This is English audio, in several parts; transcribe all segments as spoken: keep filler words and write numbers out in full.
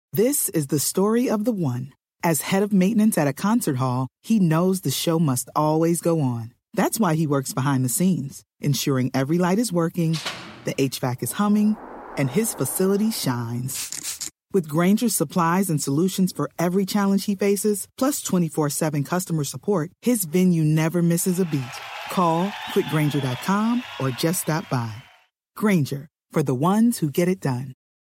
This is the story of the one. As head of maintenance at a concert hall, he knows the show must always go on. That's why he works behind the scenes, ensuring every light is working, the H V A C is humming, and his facility shines. With Grainger's supplies and solutions for every challenge he faces, plus twenty-four seven customer support, his venue never misses a beat. Call quick grainger dot com or just stop by. Grainger, for the ones who get it done.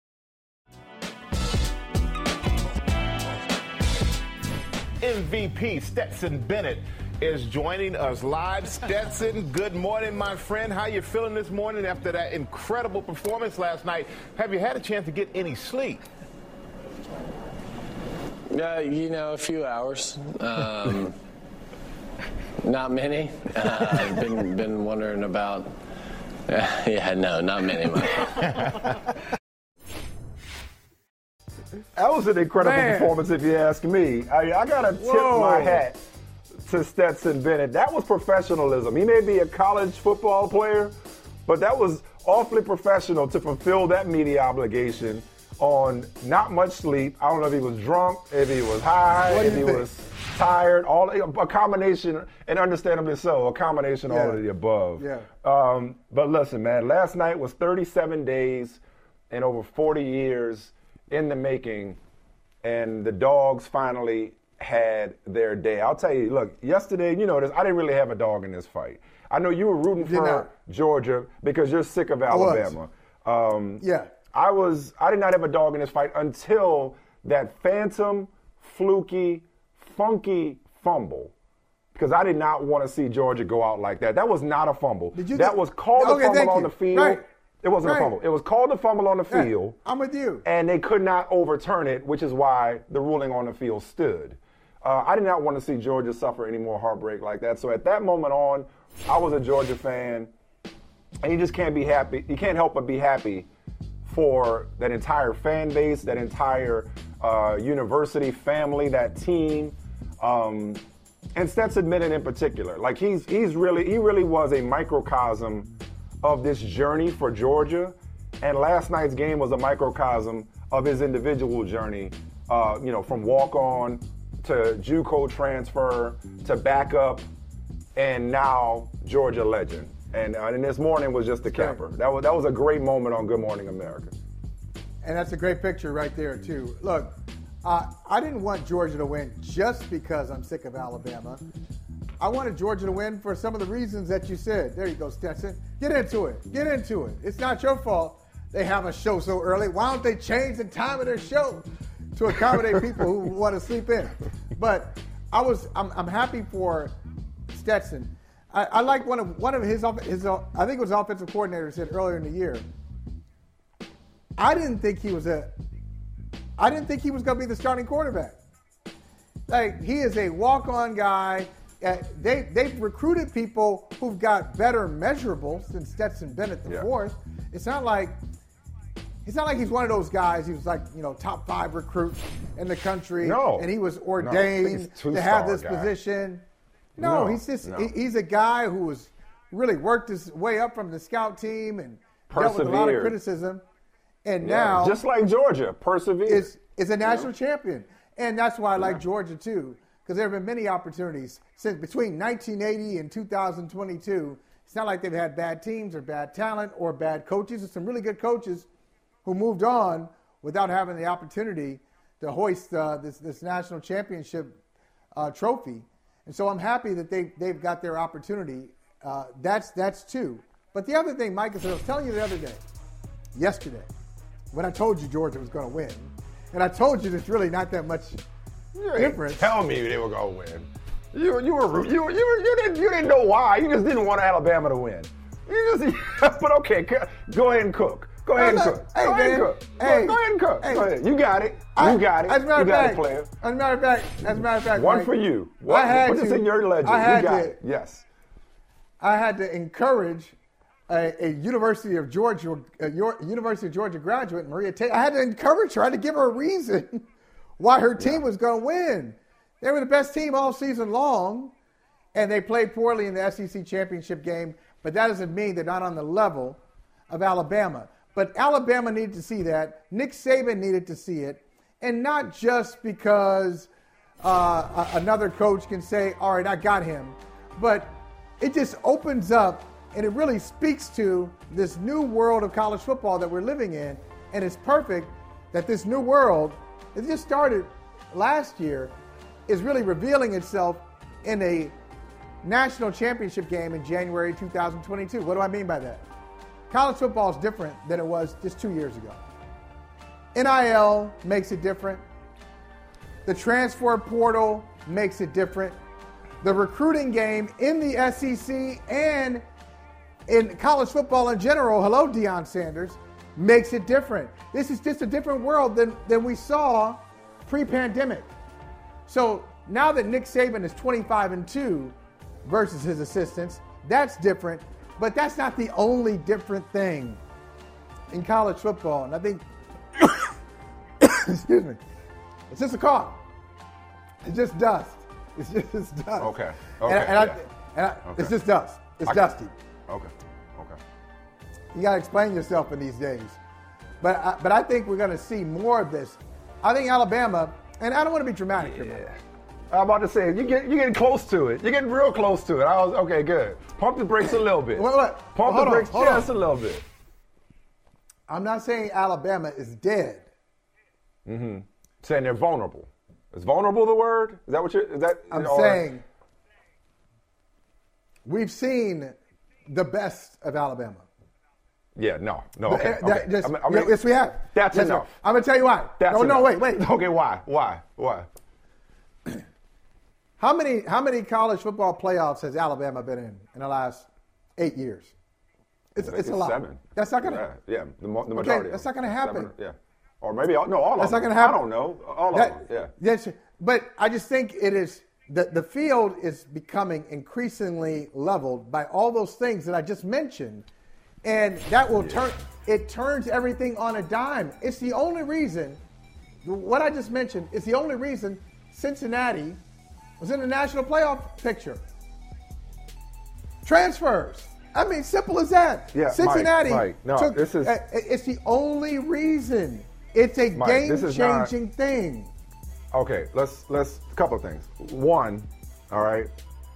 M V P Stetson Bennett is joining us live. Stetson, good morning, my friend. How you feeling this morning after that incredible performance last night? Have you had a chance to get any sleep? Uh, you know, a few hours. Um, not many. Uh, I've been, been wondering about... Uh, yeah, no, not many. That was an incredible Man. performance, if you ask me. I, I got to tip Whoa. my hat to Stetson Bennett. That was professionalism. He may be a college football player, but that was awfully professional to fulfill that media obligation on not much sleep. I don't know if he was drunk, if he was high, What do if you he think? was tired. All a combination, and understandably so, a combination of Yeah. all of the above. Yeah. Um, but listen, man, last night was thirty-seven days and over forty years in the making, and the Dogs finally had their day. I'll tell you, look, yesterday, you know this, I didn't really have a dog in this fight. I know you were rooting did for not. Georgia because you're sick of was. Alabama. Um, Yeah. I was. I did not have a dog in this fight until that phantom, fluky, funky fumble. Because I did not want to see Georgia go out like that. That was not a fumble. Did you that think- was called Okay, a fumble thank on you. the field. Right. It wasn't Right. a fumble. It was called a fumble on the Yeah, field. I'm with you. And they could not overturn it, which is why the ruling on the field stood. Uh, I did not want to see Georgia suffer any more heartbreak like that. So at that moment on, I was a Georgia fan, and you just can't be happy. You can't help but be happy for that entire fan base, that entire uh, university family, that team, um, and Stetson Bennett in particular. Like he's he's really he really was a microcosm of this journey for Georgia, and last night's game was a microcosm of his individual journey. Uh, you know, from walk on to JUCO transfer to backup, and now Georgia legend. And, uh, and this morning was just the capper. That was that was a great moment on Good Morning America. And that's a great picture right there, too. Look, uh, I didn't want Georgia to win just because I'm sick of Alabama. I wanted Georgia to win for some of the reasons that you said. There you go, Stetson. Get into it. Get into it. It's not your fault they have a show so early. Why don't they change the time of their show to accommodate people who want to sleep in? But I was, I'm, I'm happy for Stetson. I, I like one of one of his, his, I think it was offensive coordinator said earlier in the year. I didn't think he was a, I didn't think he was going to be the starting quarterback. Like he is a walk-on guy. Uh, they they've recruited people who've got better measurables than Stetson Bennett the Yeah. fourth. It's not like it's not like he's one of those guys. He was like you know top five recruit in the country. No. and he was No, I think ordained he's to two-star have this guy. position. No, No, he's just no. he- he's a guy who was really worked his way up from the scout team and dealt with a lot of Persevered. criticism, and Yeah, now just like Georgia, persevere. is is a national champion, and that's why I like Georgia too, because there have been many opportunities since between nineteen eighty and two thousand twenty-two. It's not like they've had bad teams or bad talent or bad coaches. There's some really good coaches who moved on without having the opportunity to hoist uh, this this national championship uh, trophy. And so I'm happy that they they've got their opportunity. Uh, that's that's two. But the other thing, Mike, is I was telling you the other day, yesterday, when I told you Georgia was going to win, and I told you there's really not that much You ain't difference. Tell me they were gonna win. You you were you were- you were, you didn't you didn't know why. You just didn't want Alabama to win. You just but okay, c- go ahead and cook. Go ahead and Hey, cook. hey, Go ahead and man. cook. Go- Hey, Go ahead and cook. hey. Go ahead. You got it. You I- got it. As a matter You of got fact, it, player. As a matter of fact, as a matter of fact, One Mike, for you. I One, had put this to- in your legend. I had you got to- it. Yes. I had to encourage a, a University of Georgia, a Yor- University of Georgia graduate, Maria Tate. I had to encourage her. I had to give her a reason why her team was going to win. They were the best team all season long, and they played poorly in the S E C championship game. But that doesn't mean they're not on the level of Alabama. But Alabama needed to see that. Nick Saban needed to see it. And not just because uh, another coach can say, all right, I got him, but it just opens up and it really speaks to this new world of college football that we're living in. And it's perfect that this new world, it just started last year, is really revealing itself in a national championship game in January two thousand twenty-two. What do I mean by that? College football is different than it was just two years ago. N I L makes it different. The transfer portal makes it different. The recruiting game in the S E C and in college football in general, hello, Deion Sanders, makes it different. This is just a different world than, than we saw pre-pandemic. So now that Nick Saban is twenty-five and two versus his assistants, that's different. But that's not the only different thing in college football. And I think, excuse me, it's just a cough. It's just dust. It's just it's dust. Okay. Okay. And, and I, yeah. and I, okay. It's just dust. It's I, dusty. Okay. Okay. You got to explain yourself in these days. But I, but I think we're going to see more of this. I think Alabama, and I don't want to be dramatic here. Yeah. I'm about to say, you get, you're getting close to it. You're getting real close to it. I was, okay, good. Pump the brakes a little bit. Wait, wait. Pump Hold the on, brakes hold just on. a little bit. I'm not saying Alabama is dead. Mm-hmm. Saying they're vulnerable. Is vulnerable the word? Is that what you're, is that? I'm or, saying we've seen the best of Alabama. Yeah, no, no, okay. That- okay. just- I mean, I mean, yes, we have. That's Yes, enough. I'm going to tell you why. That's no, enough. no, wait, wait. Okay, why? Why? Why? How many how many college football playoffs has Alabama been in in the last eight years? It's, it's, It's a lot. seven. That's not going to Yeah, yeah, the, mo- the majority. that's of them. not gonna happen. Seven, yeah, or maybe all, no, all That's of them. not going to happen. I don't know, all That- of them. Yeah. That's, but I just think it is the the field is becoming increasingly leveled by all those things that I just mentioned, and that will turn it turns everything on a dime. It's the only reason what I just mentioned is the only reason Cincinnati was in the national playoff picture. Transfers. I mean, simple as that. Yeah, Cincinnati. Mike, Mike, no, took, this is- uh, it's the only reason. It's a Mike, this is not- game-changing thing. Okay, let's let's a couple of things. One, all right.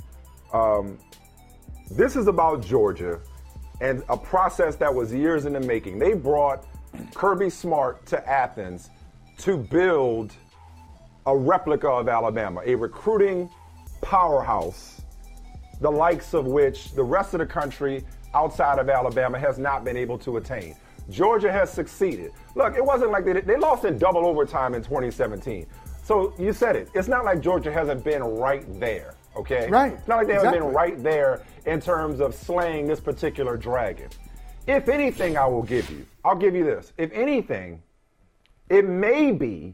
Um, this is about Georgia and a process that was years in the making. They brought Kirby Smart to Athens to build a replica of Alabama, a recruiting powerhouse, the likes of which the rest of the country outside of Alabama has not been able to attain. Georgia has succeeded. Look, it wasn't like they they lost in double overtime in twenty seventeen. So you said it. It's not like Georgia hasn't been right there, okay? Right. It's not like they haven't Exactly. been right there in terms of slaying this particular dragon. If anything, I will give you, I'll give you this. If anything, it may be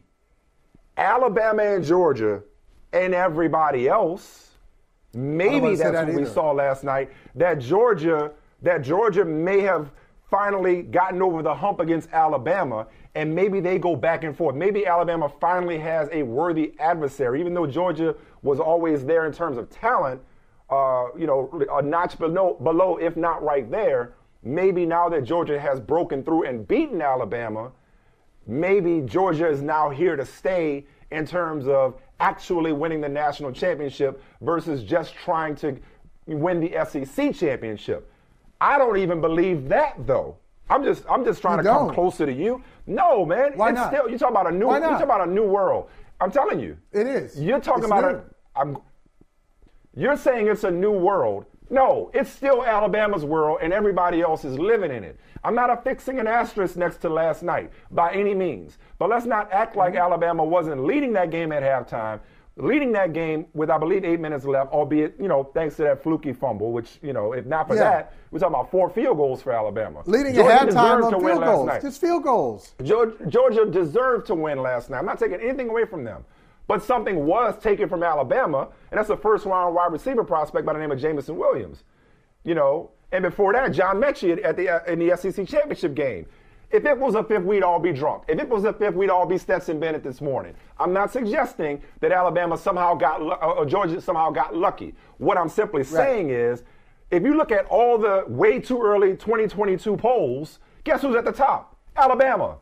Alabama and Georgia and everybody else. Maybe wanna say that's that what we either. saw last night. That Georgia, that Georgia may have finally gotten over the hump against Alabama, and maybe they go back and forth. Maybe Alabama finally has a worthy adversary, even though Georgia was always there in terms of talent, uh, you know, a notch below, below, if not right there. Maybe now that Georgia has broken through and beaten Alabama, maybe Georgia is now here to stay in terms of actually winning the national championship versus just trying to win the S E C championship. I don't even believe that, though. I'm just I'm just trying You to come don't. closer to you. No, man. Why it's not? Still, you talk about a new Why you not? talk about a new world. I'm telling you. It is. You're talking It's about new. a I'm You're saying it's a new world. No, it's still Alabama's world and everybody else is living in it. I'm not affixing an asterisk next to last night by any means. But let's not act like Alabama wasn't leading that game at halftime, leading that game with, I believe, eight minutes left, albeit, you know, thanks to that fluky fumble, which, you know, if not for Yeah. that, we're talking about four field goals for Alabama. Leading Georgia at halftime deserved on to win field last goals. night. Just field goals. Georgia, Georgia deserved to win last night. I'm not taking anything away from them. But something was taken from Alabama, and that's a first-round wide receiver prospect by the name of Jamison Williams. You know, and before that, John Mechie at the uh, in the S E C championship game. If it was a fifth, we'd all be drunk. If it was a fifth, we'd all be Stetson Bennett this morning. I'm not suggesting that Alabama somehow got lu- or Georgia somehow got lucky. What I'm simply saying is, if you look at all the way too early twenty twenty-two polls, guess who's at the top? Alabama.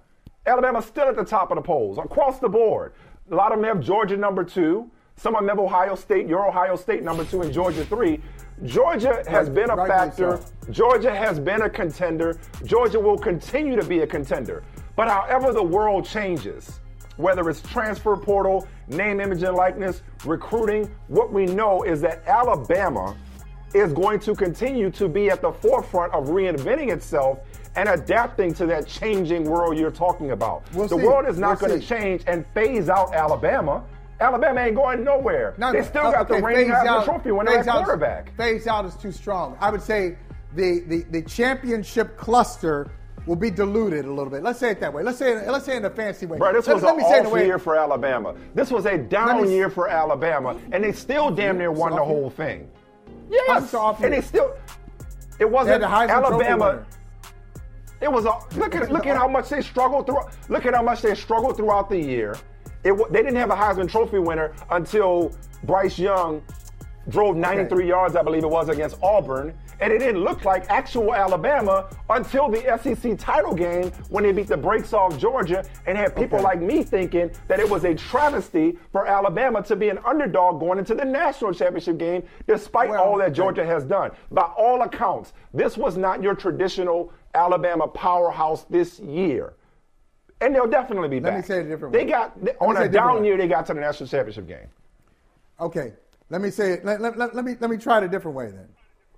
Alabama's still at the top of the polls across the board. A lot of them have Georgia number two. Some of them have Ohio State, your Ohio State number two, and Georgia three. Georgia has Right, been a rightly factor. so. Georgia has been a contender. Georgia will continue to be a contender. But however the world changes, whether it's transfer portal, name, image, and likeness, recruiting, what we know is that Alabama is going to continue to be at the forefront of reinventing itself and adapting to that changing world you're talking about. We'll the see. world is not We'll going to see. change and phase out Alabama. Alabama ain't going nowhere. No, they no, still got okay, the reigning phase Heisman out- Trophy winner phase at out- quarterback. Phase out is too strong. I would say the, the, the championship cluster will be diluted a little bit. Let's say it that way. Let's say it, let's say it in a fancy way. Bro, this let, was let an me say it in a off way. year for Alabama. This was a Let down me- year for Alabama, and they still damn near won the Soft year? whole thing. How's Yes, this off and year? they still. It They had wasn't the Heisman Trophy Alabama. winner. It was a look at look at how much they struggled through. Look at how much they struggled throughout the year. It wa- they didn't have a Heisman Trophy winner until Bryce Young drove ninety-three Okay. yards, I believe it was, against Auburn, and it didn't look like actual Alabama until the S E C title game when they beat the brakes off Georgia and had people Okay. like me thinking that it was a travesty for Alabama to be an underdog going into the national championship game, despite Well, all that okay. Georgia has done. By all accounts, this was not your traditional Alabama powerhouse this year. And they'll definitely be Let back. me say it a different They way. got me on say a it a different down way. year, they got to the national championship game. Okay, let me say it. Let, let, let, let me let me try it a different way then.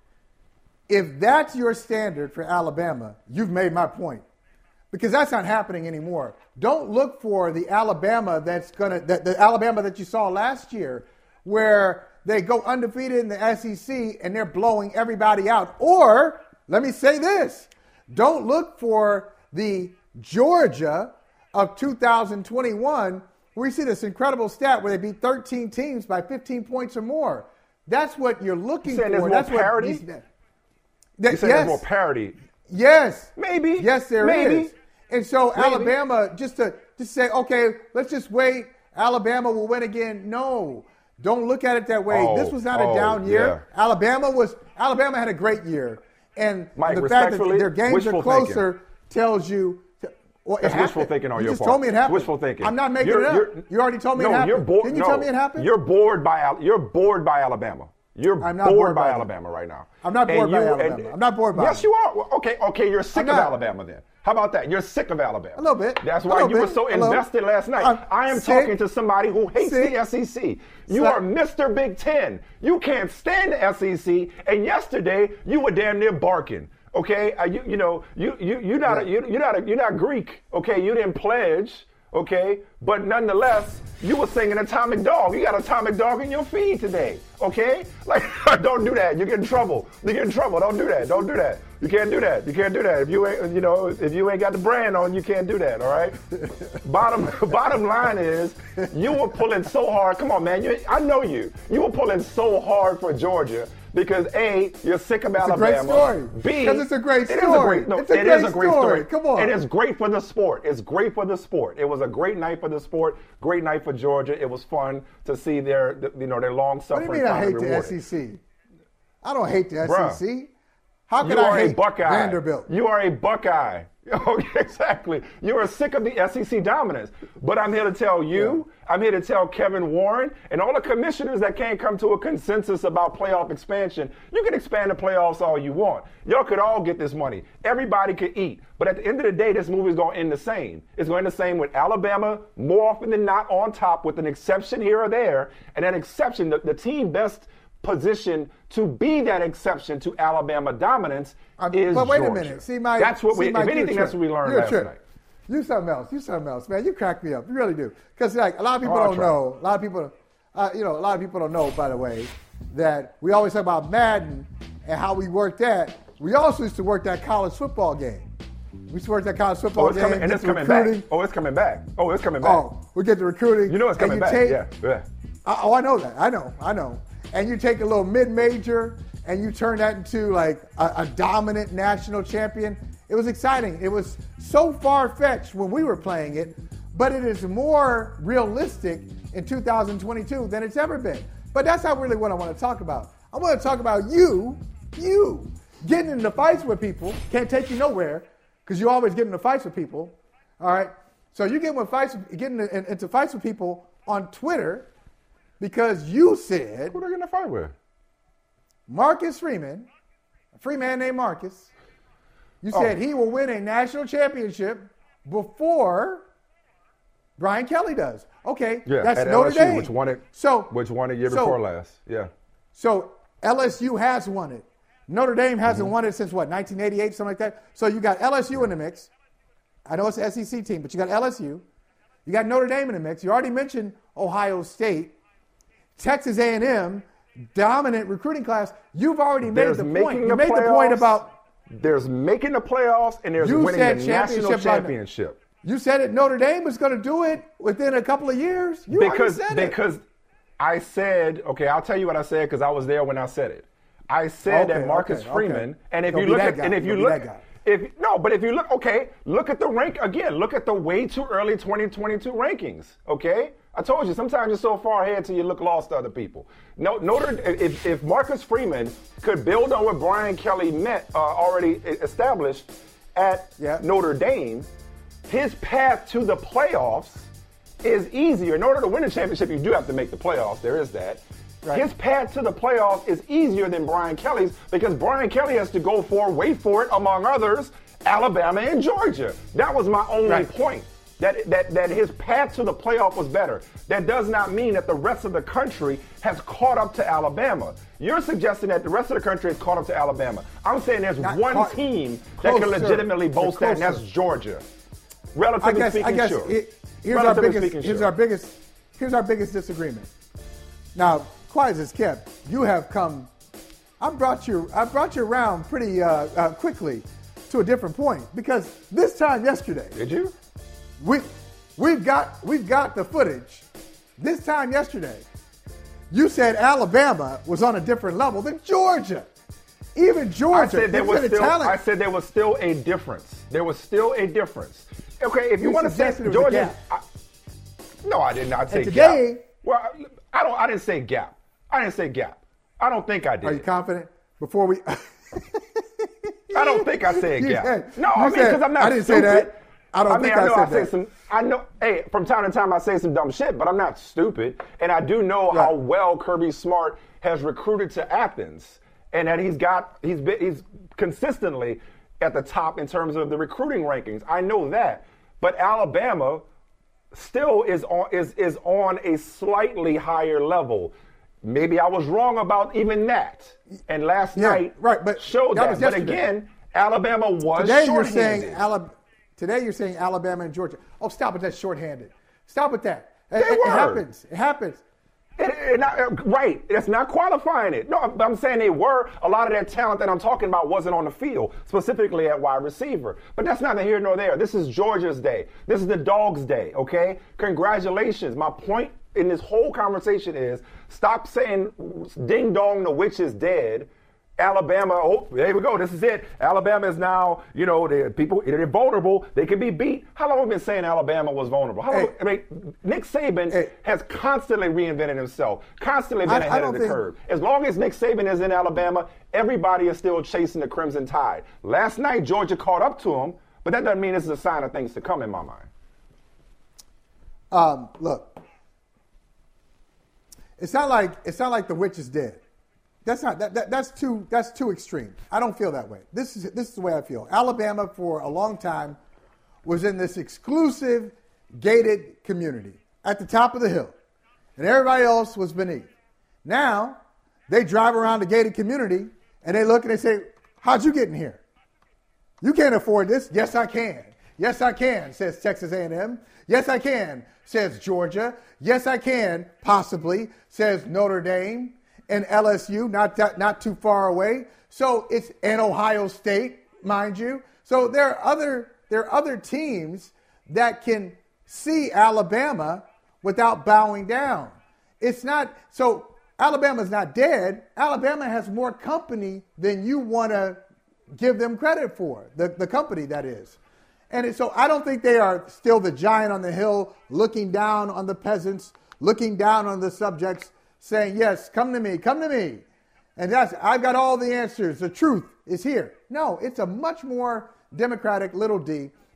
If that's your standard for Alabama, you've made my point, because that's not happening anymore. Don't look for the Alabama that's gonna that the Alabama that you saw last year, where they go undefeated in the S E C and they're blowing everybody out. Or let me say this: don't look for the Georgia of two thousand twenty-one. We see this incredible stat where they beat thirteen teams by fifteen points or more. That's what you're looking You saying for. there's more That's what parity? these- that- You said yes, there's more parity. yes, Maybe. yes, there is. Maybe. And so Maybe. Alabama, just to just say, okay, let's just wait. Alabama will win again. No, don't look at it that way. Oh, this was not oh, a down year. yeah. Alabama was Alabama had a great year, and Mike, the fact that respectfully, their games wishful are closer tells you. Well, it That's wishful happened. thinking on you your just part. told me it happened. Wishful thinking. I'm not making You're- it up. you're- You already told me no, it happened. You're bored. Didn't you no, tell me it happened? You're bored by Al- you're bored by Alabama. You're I'm not bored, bored by by Alabama right now. I'm not bored And by you- Alabama. and- I'm not bored by Yes, it. you are. Well, okay, okay. You're sick I'm of not. Alabama then. How about that? You're sick of Alabama. A little bit. That's A why little you were bit. so A little. invested last night. I'm I am sick. talking to somebody who hates Sick. the S E C. You Sick. are Mister Big Ten. You can't stand the S E C. And yesterday you were damn near barking. Okay, uh, you you know you you you're not a, Yeah. you, you're not a, you're not Greek. Okay, you didn't pledge. Okay, but nonetheless, you were singing Atomic Dog. You got Atomic Dog in your feed today. Okay, like don't do that. You get in trouble. You get in trouble. Don't do that. Don't do that. You can't do that. You can't do that. If you ain't you know if you ain't got the brand on, you can't do that. All right. bottom bottom line is you were pulling so hard. Come on, man. You, I know you. You were pulling so hard for Georgia. Because A, you're sick of It's a Alabama. great story. B, 'Cause it's a great It is a story. great, no, It's a it is great a great story. story. Come on. And it's great for the sport. It's great for the sport. It was a great night for the sport. Great night for Georgia. It was fun to see their, you know, their long What do you suffering. mean I hate finally the rewarded. S E C? I don't hate the Bruh. S E C. How could You I are hate a Buckeye. Vanderbilt? You are a Buckeye. Okay, exactly. You are sick of the S E C dominance. But I'm here to tell you, I'm here to tell Kevin Warren and all the commissioners that can't come to a consensus about playoff expansion. You can expand the playoffs all you want. Y'all could all get this money. Everybody could eat. But at the end of the day, this movie is going to end the same. It's going to end the same with Alabama more often than not on top, with an exception here or there. And that exception, the, the team best position to be that exception to Alabama dominance Uh, is but wait Georgia. a minute. See, Mike. That's what see, we. Mike, if you're a anything, that's trip. what we learned You're a last trip. night. You something else. You something else, man. You crack me up. You really do. Because like a lot of people Oh, I'll don't try. know. A lot of people, uh, you know, a lot of people don't know. By the way, that we always talk about Madden and how we worked that. We also used to work that college football game. We used to work that college football Oh, it's game. coming, and get it's the coming recruiting. back. Oh, it's coming back. Oh, it's coming back. Oh, we get the recruiting. You know it's and coming you back. take- yeah, yeah. Uh, Oh, I know that. I know. I know. And you take a little mid-major and you turn that into like a, a dominant national champion. It was exciting. It was so far-fetched when we were playing it, but it is more realistic in two thousand twenty-two than it's ever been. But that's not really what I want to talk about. I want to talk about you, you, getting into fights with people. Can't take you nowhere because you always get into fights with people. All right? So you get with fights, getting into fights with people on Twitter because you said. Who are they getting a fight with? Marcus Freeman, a free man named Marcus. You said oh. he will win a national championship before Brian Kelly does. Okay, yeah, that's at Notre L S U, Dame. Which won it, so, which won it year so, before last. Yeah. So L S U has won it. Notre Dame hasn't mm-hmm. won it since what, nineteen eighty-eight, something like that? So you got L S U in the mix. I know it's an S E C team, but you got L S U. You got Notre Dame in the mix. You already mentioned Ohio State. Texas A and M, dominant recruiting class. You've already made there's the point. You the made playoffs, the point about. There's making the playoffs and there's winning the national championship. You said it. Notre Dame was going to do it within a couple of years. You because said because it. I said, okay, I'll tell you what I said because I was there when I said it. I said okay, that Marcus okay, Freeman, okay. and if Don't you look at guy. and if you Don't look if no, but if you look, okay, look at the rank again. Look at the way too early twenty twenty-two rankings. Okay, I told you sometimes you're so far ahead till you look lost to other people. No, Notre if if Marcus Freeman could build on what Brian Kelly met uh, already established at yeah. Notre Dame, his path to the playoffs is easier. In order to win a championship, you do have to make the playoffs. There is that. Right. His path to the playoffs is easier than Brian Kelly's because Brian Kelly has to go for, wait for it, among others, Alabama and Georgia. That was my only right. point, that, that, that his path to the playoff was better. That does not mean that the rest of the country has caught up to Alabama. You're suggesting that the rest of the country has caught up to Alabama. I'm saying there's not one caught, team closer, that can legitimately boast that, and that's Georgia. Relatively I guess, speaking, I guess sure. It, here's, our biggest, here's sure. our biggest. Here's our biggest disagreement. Now, quiet as kept, you have come. I brought you. I brought you around pretty uh, uh, quickly to a different point because this time yesterday. Did you? We we've got we've got the footage. This time yesterday, you said Alabama was on a different level than Georgia. Even Georgia. I said there was still. Talent. I said there was still a difference. There was still a difference. Okay, if you, you want to say Georgia. I, no, I did not say and today, gap. Well, I don't. I didn't say gap. I didn't say gap. I don't think I did. Are you confident? Before we. I don't think I said you gap. Said, no, I mean because I'm not. I didn't stupid. say that. I don't I mean, think I, I, know said I say that. some. I know. Hey, from time to time I say some dumb shit, but I'm not stupid, and I do know right. how well Kirby Smart has recruited to Athens, and that he's got he's been he's consistently at the top in terms of the recruiting rankings. I know that, but Alabama still is on is is on a slightly higher level. Maybe I was wrong about even that, and last yeah, night right, but showed that. that. Was but yesterday. again, Alabama was today you're shorthanded. saying Alabama. Today you're saying Alabama and Georgia. Oh, stop with that shorthanded. Stop with that. They it, were. it happens. It happens. It, it not, right. It's not qualifying it. No, I'm, I'm saying they were. A lot of that talent that I'm talking about wasn't on the field, specifically at wide receiver. But that's neither here nor there. This is Georgia's day. This is the Dogs' day, okay? Congratulations. My point in this whole conversation is stop saying ding dong, the witch is dead. Alabama, oh, there we go. This is it. Alabama is now, you know, the people, they're vulnerable. They can be beat. How long have we been saying Alabama was vulnerable? How long, hey, I mean, Nick Saban hey, has constantly reinvented himself, constantly been I, ahead I of the think, curve. As long as Nick Saban is in Alabama, everybody is still chasing the Crimson Tide. Last night, Georgia caught up to him, but that doesn't mean this is a sign of things to come in my mind. Um, look, it's not like it's not like the witch is dead. That's not that, that that's too that's too extreme. I don't feel that way. This is this is the way I feel. Alabama for a long time was in this exclusive gated community at the top of the hill, and everybody else was beneath. Now they drive around the gated community and they look and they say, "How'd you get in here? You can't afford this." "Yes, I can. Yes, I can," says Texas A and M. "Yes, I can," says Georgia. "Yes, I can," possibly, says Notre Dame. And L S U, not that, not too far away. So it's in Ohio State, mind you. So there are other there are other teams that can see Alabama without bowing down. It's not so Alabama's not dead. Alabama has more company than you want to give them credit for. The the company that is. And it, so I don't think they are still the giant on the hill looking down on the peasants, looking down on the subjects, saying, "Yes, come to me, come to me." And that's, I've got all the answers. The truth is here. No, it's a much more democratic little d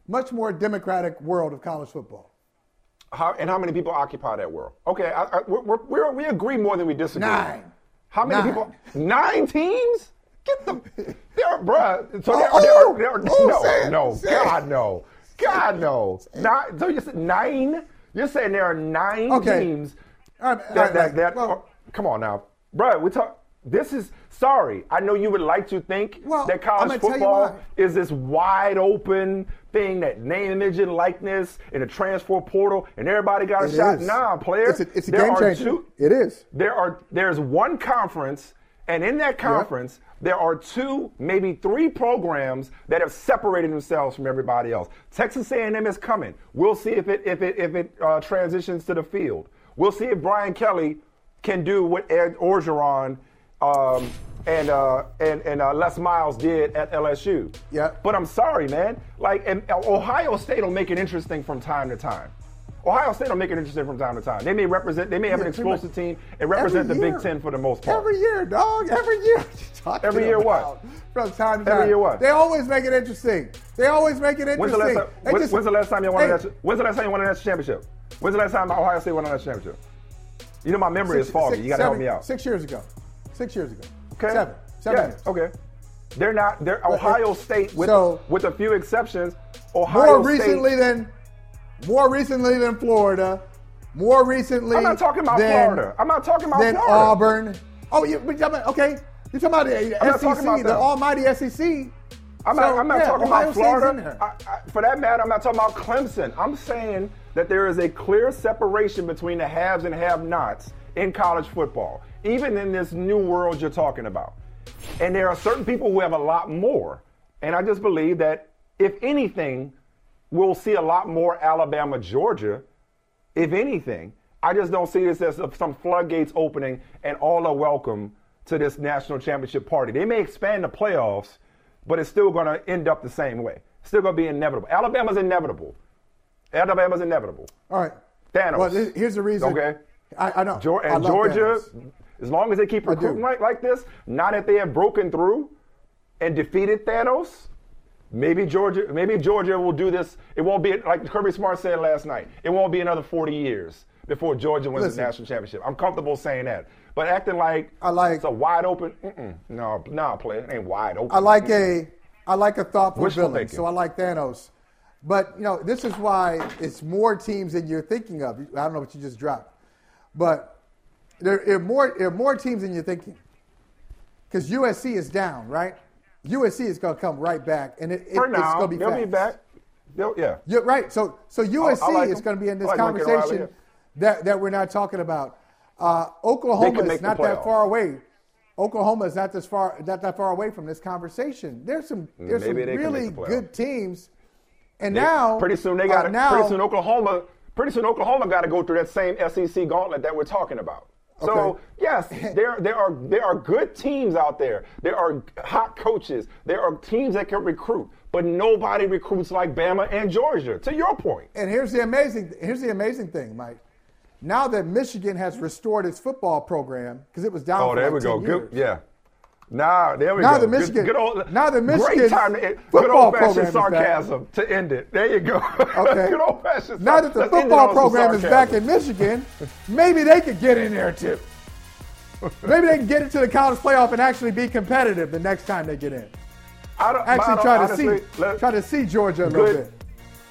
much more democratic world of college football. How, and how many people occupy that world? Okay, I, I, we're, we're, we agree more than we disagree. Nine. How many Nine. people? Nine teams? Get them. They're, bruh. So they're, Oh, they're, they're, oh, no, say it, no, say God, it. no. God, no. Nine, so you said nine? You're saying there are nine Okay. teams All right, all that, right, that, that well- oh, come on now. Bruh, we talk. This is, sorry, I know you would like to think Well, that I'm college gonna tell you football why. is this wide open thing, that name, image, and likeness in a transfer portal, and everybody got a It shot. is. Nah, player. It's a, it's a there game are changer. two- It is. There are there's one conference, and in that conference, there are two, maybe three programs that have separated themselves from everybody else. Texas A and M is coming. We'll see if it if it if it uh, transitions to the field. We'll see if Brian Kelly can do what Ed Orgeron um, and uh, and and uh, Les Miles did at L S U. Yeah. But I'm sorry, man. Like, and Ohio State will make it interesting from time to time. Ohio State will make it interesting from time to time. They may represent. They may have Yeah, an pretty explosive much. team and represent Every the year. Big Ten for the most part. Every year, dog. Every year. What you talking Every year what? about? From time to Every time. year what? They always make it interesting. They always make it interesting. When's the last time? They when- just- when's the last time you won Hey, a national? When's the last time you won a national championship? When's the last time Ohio State won a national championship? You know my memory six- is foggy. six- you got to help seven- me out. Six years ago. Six years ago. Okay. Seven. Seven yeah. years. Okay. They're not. They're But, uh, Ohio State with so- with a few exceptions. Ohio More State. recently than, more recently than Florida. More recently. I'm not talking about than, Florida. I'm not talking about Than Florida. Auburn. Oh, you, but, you're talking- okay. You're talking about the I'm not S E C, talking about the them. almighty S E C. I'm not, So, I'm not yeah, talking Ohio about State's in Florida. there. I, I, for that matter, I'm not talking about Clemson. I'm saying that there is a clear separation between the haves and have-nots in college football, even in this new world you're talking about. And there are certain people who have a lot more. And I just believe that, if anything, we'll see a lot more Alabama, Georgia, if anything. I just don't see this as some floodgates opening and all are welcome to this national championship party. They may expand the playoffs, but it's still going to end up the same way. It's still going to be inevitable. Alabama's inevitable. Alabama's inevitable. All right. Thanos. Well, this- here's the reason. Okay. I, I know. Geor- I and love Georgia, Thanos. as long as they keep I do. recruiting like, like this, now that they have broken through and defeated Thanos, maybe Georgia, maybe Georgia will do this. It won't be like Kirby Smart said last night. It won't be another forty years before Georgia wins Listen. the national championship. I'm comfortable saying that. But acting like, I like- it's a wide open, mm-mm, no, no, player, it ain't wide open. I like a, I like a thoughtful Wishful villain. thinking. So I like Thanos. But you know, this is why it's more teams than you're thinking of. I don't know what you just dropped, but there are more, there are more teams than you're thinking. Because U S C is down, right? U S C is going to come right back, and it, it, For it's now, going to be they'll fast. be back. They'll, yeah. You're right. So, so U S C I like is them. going to be in this I like Lincoln conversation Riley, that, that we're not talking about. Uh, They Oklahoma can is make the not that playoffs. far away. Oklahoma is not this far, not that far away from this conversation. There's some, there's some Maybe they can make really the playoffs. good teams, and They- now pretty soon they got uh, to. now. Pretty soon Oklahoma. Pretty soon Oklahoma got to go through that same S E C gauntlet that we're talking about. So Okay. yes, there there are there are good teams out there. There are hot coaches. There are teams that can recruit, but nobody recruits like Bama and Georgia. To your point, And here's the amazing, here's the amazing thing, Mike. Now that Michigan has restored its football program because it was down oh for there like we go. ten Good, years. yeah. Now there we Now go. the Good- Michigan- good, old, now the Michigan great time to end, good football old program fashioned is back. sarcasm to end it. There you go. Okay. Good old fashioned. Now that the football program is back in Michigan, maybe they could get in there too. Maybe they can get into the college playoff and actually be competitive the next time they get in. I don't, Actually, I don't- try to honestly, see, let- try to see Georgia a little Good. bit.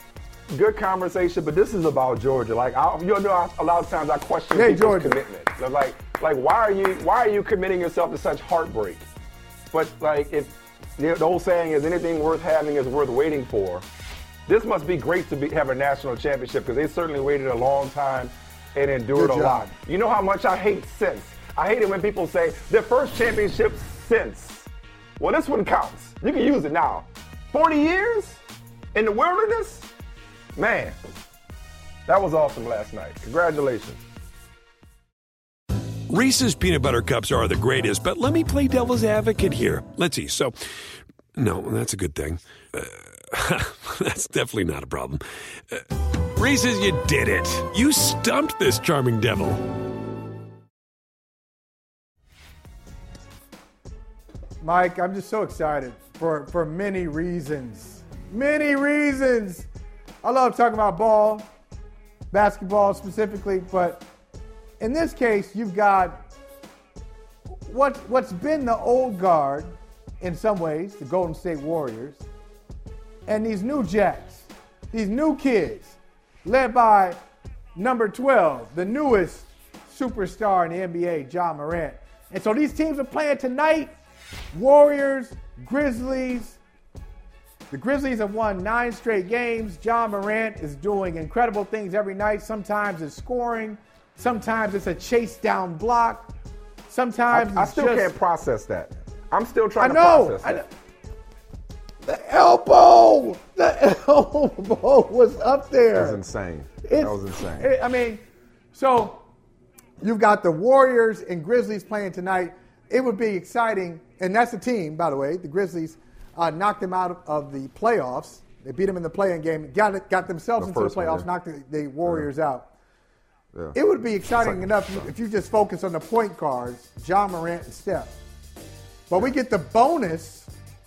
Good conversation, but this is about Georgia. Like, I, you know, I- a lot of times I question Hey, people's Georgia. commitment. They're Like, like, why are you, why are you committing yourself to such heartbreak? But like, if the, the old saying is, anything worth having is worth waiting for. This must be great to be, have a national championship because they certainly waited a long time and endured Good a job. lot. You know how much I hate since. I hate it when people say their first championship since. Well, this one counts. You can use it now. forty years in the wilderness? Man, that was awesome last night. Congratulations. Reese's peanut butter cups are the greatest, but let me play devil's advocate here. Let's see. So, no, that's a good thing. Uh, that's definitely not a problem. Uh, Reese's, you did it. You stumped this charming devil. Mike, I'm just so excited for, for many reasons. Many reasons. I love talking about ball, basketball specifically, but in this case, you've got what, what's been the old guard in some ways, the Golden State Warriors, and these new Jacks, these new kids, led by number twelve, the newest superstar in the N B A, Ja Morant. And so these teams are playing tonight. Warriors, Grizzlies. The Grizzlies have won nine straight games. Ja Morant is doing incredible things every night. Sometimes it's scoring. Sometimes it's a chase down block. Sometimes I, I it's still just, can't process that. I'm still trying I know, to process I that. know. The elbow, the elbow was up there. That was insane. It's, that was insane. It, I mean, so you've got the Warriors and Grizzlies playing tonight. It would be exciting, and that's the team, by the way. The Grizzlies uh, knocked them out of the playoffs. They beat them in the play-in game, got it, got themselves The into the first one, playoffs, yeah. knocked the, the Warriors Yeah. out. Yeah. It would be exciting Second. enough if- if you just focus on the point guards, Ja Morant and Steph. But we get the bonus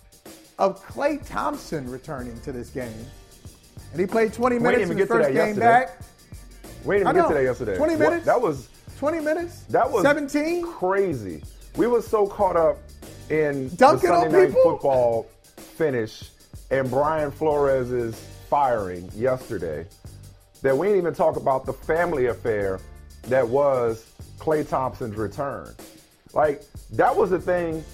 of Klay Thompson returning to this game. And he played twenty We didn't minutes even in the get to first that game yesterday. back. We didn't I even get know. to that yesterday. twenty What- minutes? That was twenty minutes? that was seventeen? crazy. We were so caught up in Dunking the on Sunday night people? football finish and Brian Flores' firing yesterday that we didn't even talk about the family affair that was Klay Thompson's return. Like, that was the thing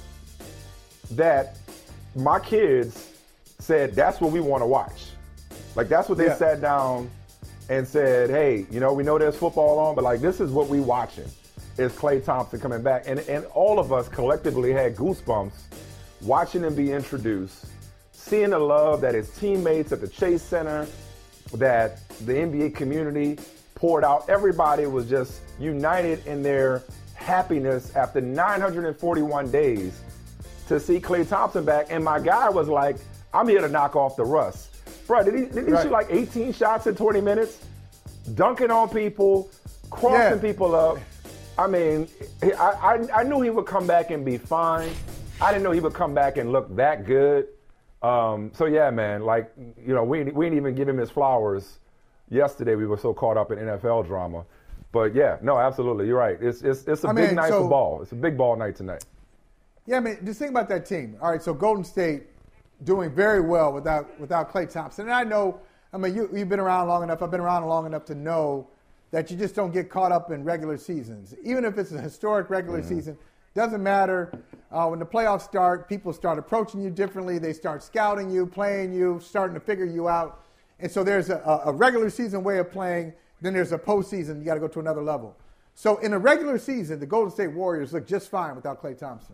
that my kids said, that's what we want to watch. Like, that's what they Yeah. sat down and said, hey, you know, we know there's football on, but like, this is what we watching, is Klay Thompson coming back. And, and all of us collectively had goosebumps watching him be introduced, seeing the love that his teammates at the Chase Center, that the N B A community poured out. Everybody was just united in their happiness after nine hundred forty-one days to see Klay Thompson back. And my guy was like, I'm here to knock off the rust. Bro, did he, did he Right. shoot like eighteen shots in twenty minutes? Dunking on people, crossing Yeah. people up. I mean, I, I, I knew he would come back and be fine. I didn't know he would come back and look that good. Um, so, yeah, man, like, you know, we, we didn't even give him his flowers yesterday. We were so caught up in N F L drama. But, yeah, no, absolutely. You're right. It's it's, it's a I big mean, night so- for ball. It's a big ball night tonight. Yeah, I mean, just think about that team. All right, so Golden State doing very well without without Klay Thompson. And I know, I mean, you, you've been around long enough. I've been around long enough to know that you just don't get caught up in regular seasons. Even if it's a historic regular Mm-hmm. season, doesn't matter. Uh, when the playoffs start, people start approaching you differently. They start scouting you, playing you, starting to figure you out. And so there's a, a regular season way of playing. Then there's a postseason. You got to go to another level. So in a regular season, the Golden State Warriors look just fine without Klay Thompson.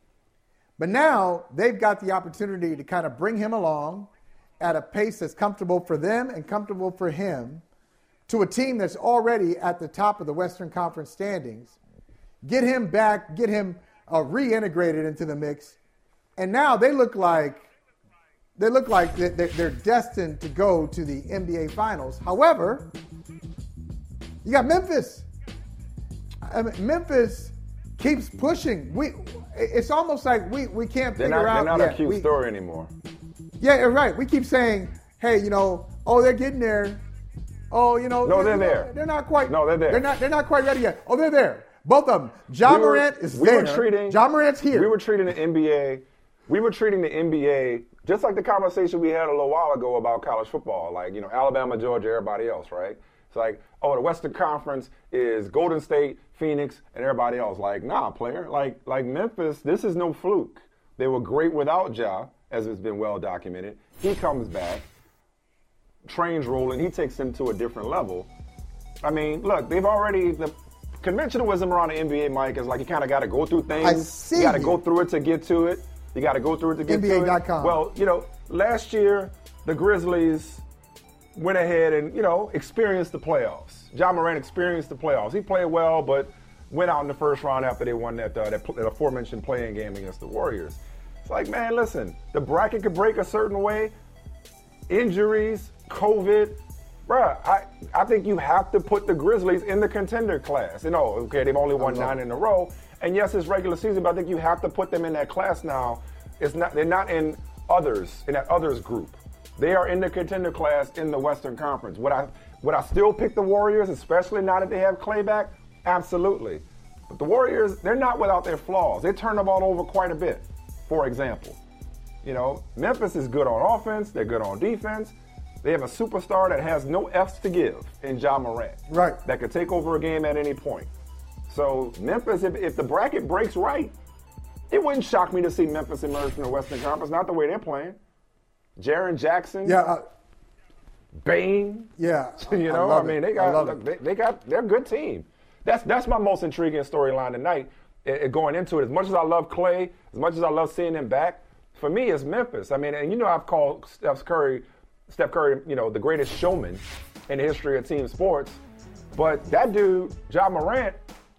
But now they've got the opportunity to kind of bring him along at a pace that's comfortable for them and comfortable for him to a team that's already at the top of the Western Conference standings. Get him back, get him uh, reintegrated into the mix. And now they look like they look like they're, they're destined to go to the N B A Finals. However, you got Memphis. I mean, Memphis keeps pushing. We, it's almost like we, we can't They're figure not, out. they're not yet. a cute We- story anymore. Yeah, you're right. We keep saying, hey, you know, oh, they're getting there. Oh, you know, No, they're you know, there. They're not quite. No, they're there. They're not. They're not quite ready yet. Oh, they're there. Both of them. Ja We were- Morant is we there. were treating, Ja Morant's here. We were treating the N B A. We were treating the N B A just like the conversation we had a little while ago about college football. Like, you know, Alabama, Georgia, everybody else, right? It's like, oh, the Western Conference is Golden State, Phoenix, and everybody else. Like, nah, player. Like, like Memphis, this is no fluke. They were great without Ja, as it's been well documented. He comes back, trains rolling. He takes them to a different level. I mean, look, they've already the conventionalism around the N B A, Mike, is like you kind of got to go through things. I see You got to you. go through it to get to it. You got to go through it to get N B A to it. dot com. Well, you know, last year the Grizzlies went ahead and you know experienced the playoffs. Ja Morant experienced the playoffs. He played well, but went out in the first round after they won that uh, that, that aforementioned playing game against the Warriors. It's like, man, listen, the bracket could break a certain way. Injuries, COVID, bruh, I, I think you have to put the Grizzlies in the contender class. You know, okay, they've only won nine in a row, and yes, it's regular season, but I think you have to put them in that class now. It's not they're not in others in that others group. They are in the contender class in the Western Conference. Would I would I still pick the Warriors, especially now that they have Clay back? Absolutely. But the Warriors, they're not without their flaws. They turn the ball over quite a bit, for example. You know, Memphis is good on offense. They're good on defense. They have a superstar that has no F's to give in Ja Morant. Right. That could take over a game at any point. So Memphis, if, if the bracket breaks right, it wouldn't shock me to see Memphis emerge from the Western Conference, not the way they're playing. Jaren Jackson, Yeah. Uh, Bane. yeah. You know, I, I mean, they got look, they, they got they're a good team. That's that's my most intriguing storyline tonight. It, it, going into it, as much as I love Clay, as much as I love seeing him back, for me it's Memphis. I mean, and you know, I've called Steph Curry, Steph Curry, you know, the greatest showman in the history of team sports. But that dude, Ja Morant,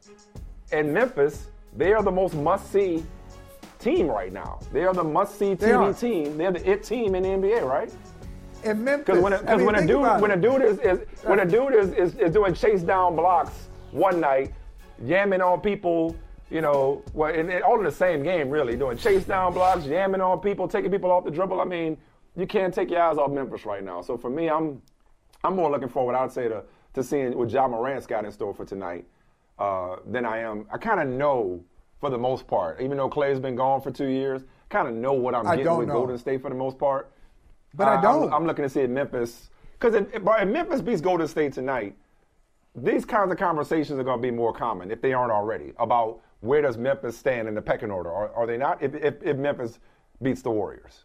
and Memphis, they are the most must-see team right now. They are the must-see T V team. They're the it team in the N B A, right? In Memphis, Because when, a, I mean, when a dude when a it. dude is, is when a dude is, is, is doing chase down blocks one night, yamming on people, you know, well, and, and all in the same game really, doing chase down blocks, yamming on people, taking people off the dribble. I mean, you can't take your eyes off Memphis right now. So for me, I'm I'm more looking forward, I'd say, to to seeing what Ja Morant's got in store for tonight uh, than I am. I kind of know for the most part, even though Clay's been gone for two years, kind of know what I'm I getting don't with know. Golden State for the most part. But I don't. I'm, I'm looking to see if Memphis, because if, if Memphis beats Golden State tonight, these kinds of conversations are going to be more common, if they aren't already, about where does Memphis stand in the pecking order. Are, are they not? If, if, if Memphis beats the Warriors.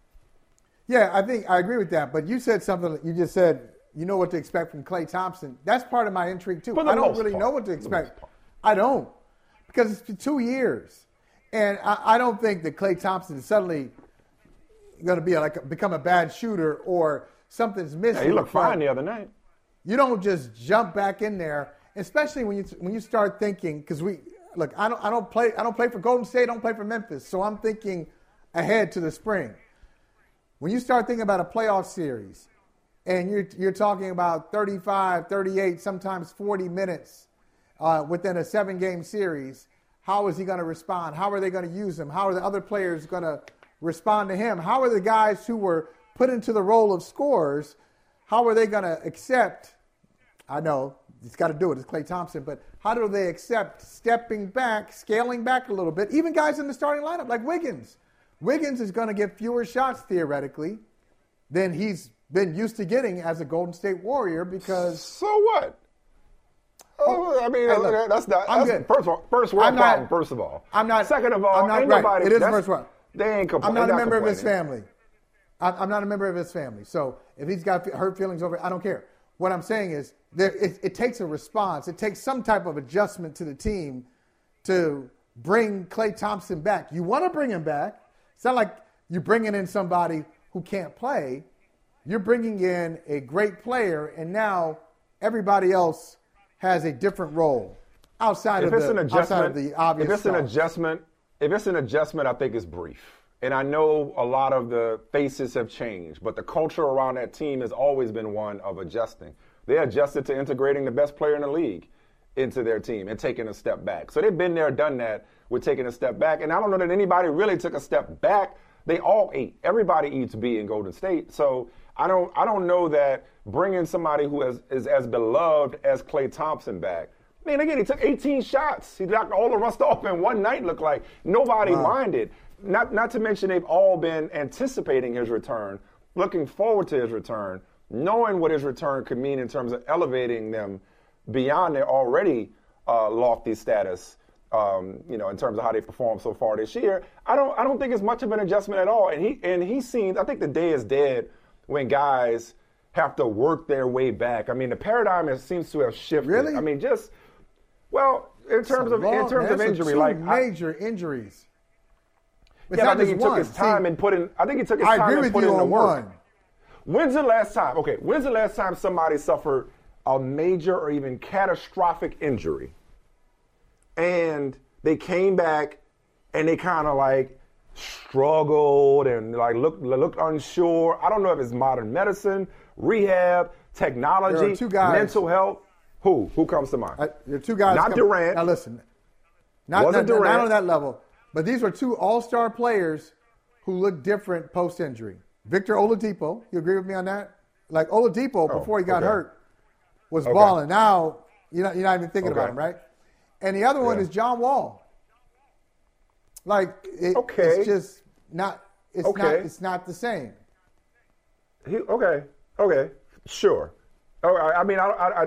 Yeah, I think I agree with that. But you said something. You just said you know what to expect from Klay Thompson. That's part of my intrigue too. For the I don't most really part. know what to For the most expect. part. I don't, because it's been two years, and I, I don't think that Klay Thompson is suddenly going to be like become a bad shooter or something's missing. Yeah, he looked fine the other night. You don't just jump back in there, especially when you when you start thinking. Because we look, I don't I don't play I don't play for Golden State. I don't play for Memphis. So I'm thinking ahead to the spring. When you start thinking about a playoff series, and you're you're talking about thirty-five, thirty-eight, sometimes forty minutes uh, within a seven-game series, how is he going to respond? How are they going to use him? How are the other players going to respond to him? How are the guys who were put into the role of scorers, how are they going to accept, I know, he's got to do it, it's Klay Thompson, but how do they accept stepping back, scaling back a little bit, even guys in the starting lineup like Wiggins. Wiggins is going to get fewer shots, theoretically, than he's been used to getting as a Golden State Warrior because... So what? Oh, I mean, hey, look, that's not. I'm That's, good. first of all, first world I'm not- problem. First of all, I'm not... Second of all, I'm not, ain't right. nobody. It is that's- first world. They ain't compl- I'm not they're a member of his complaining. family. I- I'm not a member of his family. So if he's got hurt feelings over it, I don't care. What I'm saying is there, it, it takes a response. It takes some type of adjustment to the team to bring Klay Thompson back. You want to bring him back. It's not like you're bringing in somebody who can't play. You're bringing in a great player, and now everybody else has a different role outside, If of it's the, an outside of adjustment, the obvious if it's an stars. adjustment, if it's an adjustment, I think it's brief. And I know a lot of the faces have changed, but the culture around that team has always been one of adjusting. They adjusted to integrating the best player in the league into their team and taking a step back. So they've been there, done that with taking a step back. And I don't know that anybody really took a step back. They all ate. Everybody eats B in Golden State. So I don't I don't know that bringing somebody who is, is as beloved as Klay Thompson back. Man, again, he took eighteen shots. He knocked all the rust off in one night, looked like. Nobody Wow. minded. Not, not to mention they've all been anticipating his return, looking forward to his return, knowing what his return could mean in terms of elevating them beyond their already uh, lofty status, um, you know, in terms of how they performed so far this year. I don't I don't think it's much of an adjustment at all. And he and he seems, I think the day is dead when guys have to work their way back. I mean, the paradigm is, seems to have shifted. Really? I mean, just, well, in terms Some of in long- terms man, of some injury, two like I- major injuries. It's yeah, but I not think he just took one. his time See, and put in. I think he took his I time agree and with put you in the on work. one. When's the last time? Okay, when's the last time somebody suffered a major or even catastrophic injury, and they came back and they kind of like struggled and like looked looked unsure? I don't know if it's modern medicine, rehab, technology, There are two guys- mental health. Who? Who comes to mind? Uh, there are two guys. Not come- Durant. Now listen, not, Wasn't not, not Durant. on that level, but these were two all-star players who look different post-injury. Victor Oladipo. You agree with me on that? Like Oladipo, Oh, before he got okay. hurt, was Okay. balling. Now, you're not, you're not even thinking Okay. about him, right? And the other one Yeah. is John Wall. Like, it, Okay. it's just not, it's Okay. not, it's not the same. He, okay, okay, sure. Oh, I, I mean, I, I, I,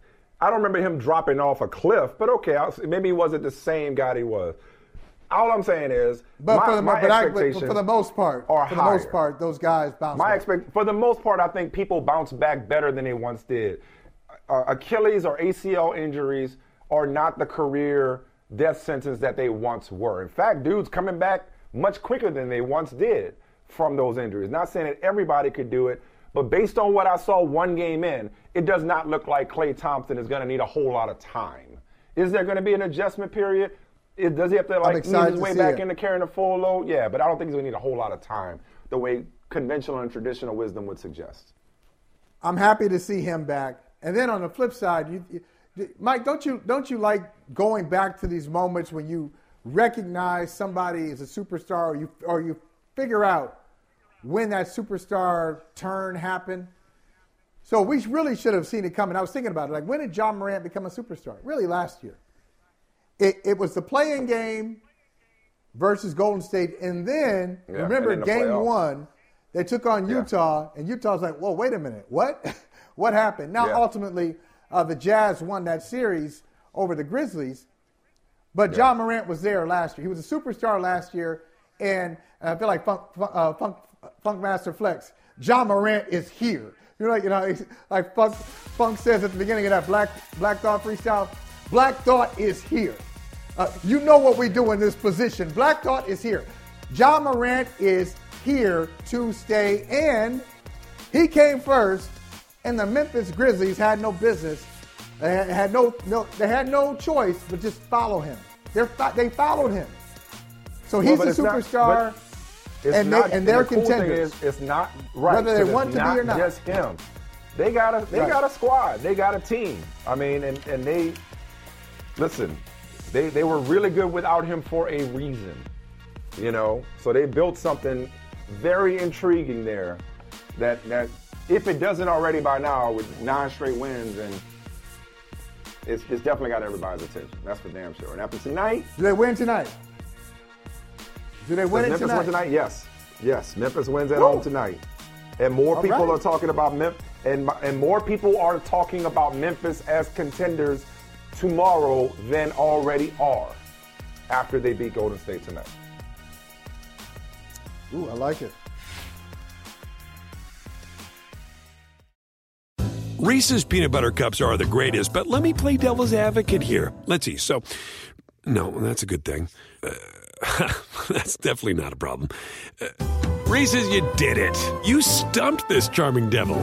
I don't remember him dropping off a cliff, but okay, I, maybe he wasn't the same guy he was. All I'm saying is, But, my, for, the, my but, I, expectations but for the most part, are for the higher. most part, those guys bounce My back. expect for the most part, I think people bounce back better than they once did. Uh, Achilles or A C L injuries are not the career death sentence that they once were. In fact, dudes coming back much quicker than they once did from those injuries. Not saying that everybody could do it, but based on what I saw one game in, it does not look like Klay Thompson is going to need a whole lot of time. Is there going to be an adjustment period? It, does he have to like ease excited his to way see back it. into carrying a full load? Yeah, but I don't think he's going to need a whole lot of time the way conventional and traditional wisdom would suggest. I'm happy to see him back. And then on the flip side, you, you, Mike, don't you don't you like going back to these moments when you recognize somebody is a superstar, or you or you figure out when that superstar turn happened? So we really should have seen it coming. I was thinking about it. Like, when did John Morant become a superstar? Really, last year. It, it was the play-in game versus Golden State, and then Yeah, remember and then the game playoffs. one, they took on Yeah. Utah, and Utah's like, "Whoa, wait a minute, what? What happened?" Now, Yeah. ultimately, uh, the Jazz won that series over the Grizzlies, but Yeah. John Morant was there last year. He was a superstar last year, and I feel like Funk, uh, Funk, Funk Master Flex, John Morant is here. You know, like, you know, it's like Funk, Funk says at the beginning of that Black Black Thought freestyle, Black Thought is here. Uh, you know what we do in this position. Black Thought is here. John Morant is here to stay, and he came first, and the Memphis Grizzlies had no business. They had, had no, no, they had no choice but just follow him. They're, they followed him. So he's but a it's not- superstar, It's and, they, not, and they're the cool thing contenders. is, it's not right. Whether they 'cause it's want to be not or not. just him. They got a they Right. got a squad. They got a team. I mean, and, and they listen. They they were really good without him for a reason. You know, so they built something very intriguing there. That that if it doesn't already by now, with nine straight wins, and it's, it's definitely got everybody's attention. That's for damn sure. And after tonight, Do they win tonight? Do they win does it Memphis tonight? win tonight? Yes. Yes. Memphis wins at Woo. home tonight. And more All people right. are talking about Memphis, and, and more people are talking about Memphis as contenders tomorrow than already are after they beat Golden State tonight. Ooh, I like it. Reese's peanut butter cups are the greatest, but let me play devil's advocate here. Let's see. So, no, that's a good thing. Uh, that's definitely not a problem. Uh, Reese's, you did it. You stumped this charming devil.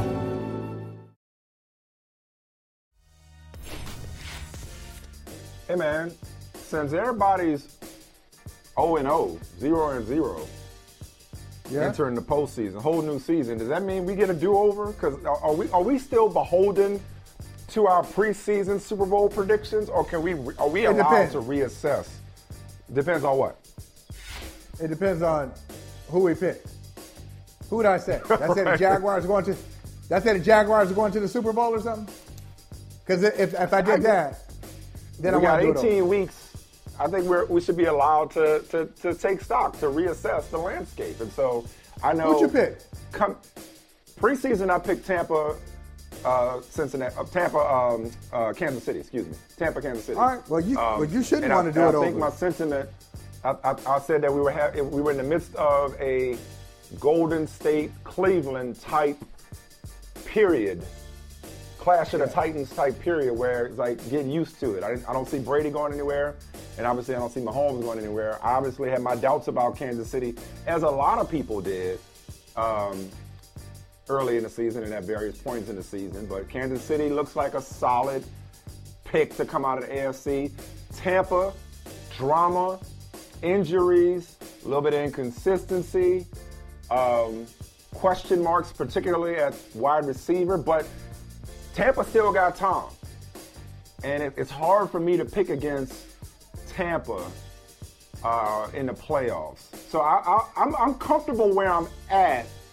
Hey, man, since everybody's oh and oh, zero and zero, Yeah. entering the postseason, whole new season, does that mean we get a do-over? Because are, are we are we still beholden to our preseason Super Bowl predictions, or can we are we It allowed depends. to reassess? Depends on what. It depends on who we pick. Who did I say? Did I say the Right. Jaguars are going to? Did I say the Jaguars are going to the Super Bowl or something? Because if, if I did that, then We I got want to do it. eighteen over. weeks. I think we're, we should be allowed to, to, to take stock, to reassess the landscape. And so I know. Who'd you pick? Come, preseason, I picked Tampa, uh, Cincinnati, uh, Tampa, um, uh, Kansas City. Excuse me, Tampa, Kansas City. All right. Well, you- well, you shouldn't and wanna I- do and it I think over. my sentiment. I, I, I said that we were ha- we were in the midst of a Golden State Cleveland type period. Clash of the Titans type period where it's like get used to it. I, I don't see Brady going anywhere, and obviously I don't see Mahomes going anywhere. I obviously had my doubts about Kansas City, as a lot of people did um, early in the season and at various points in the season. But Kansas City looks like a solid pick to come out of the A F C. Tampa, drama, injuries, a little bit of inconsistency, um, question marks, particularly at wide receiver, but Tampa still got Tom. And it, it's hard for me to pick against Tampa uh, in the playoffs. So I, I, I'm, I'm comfortable where I'm at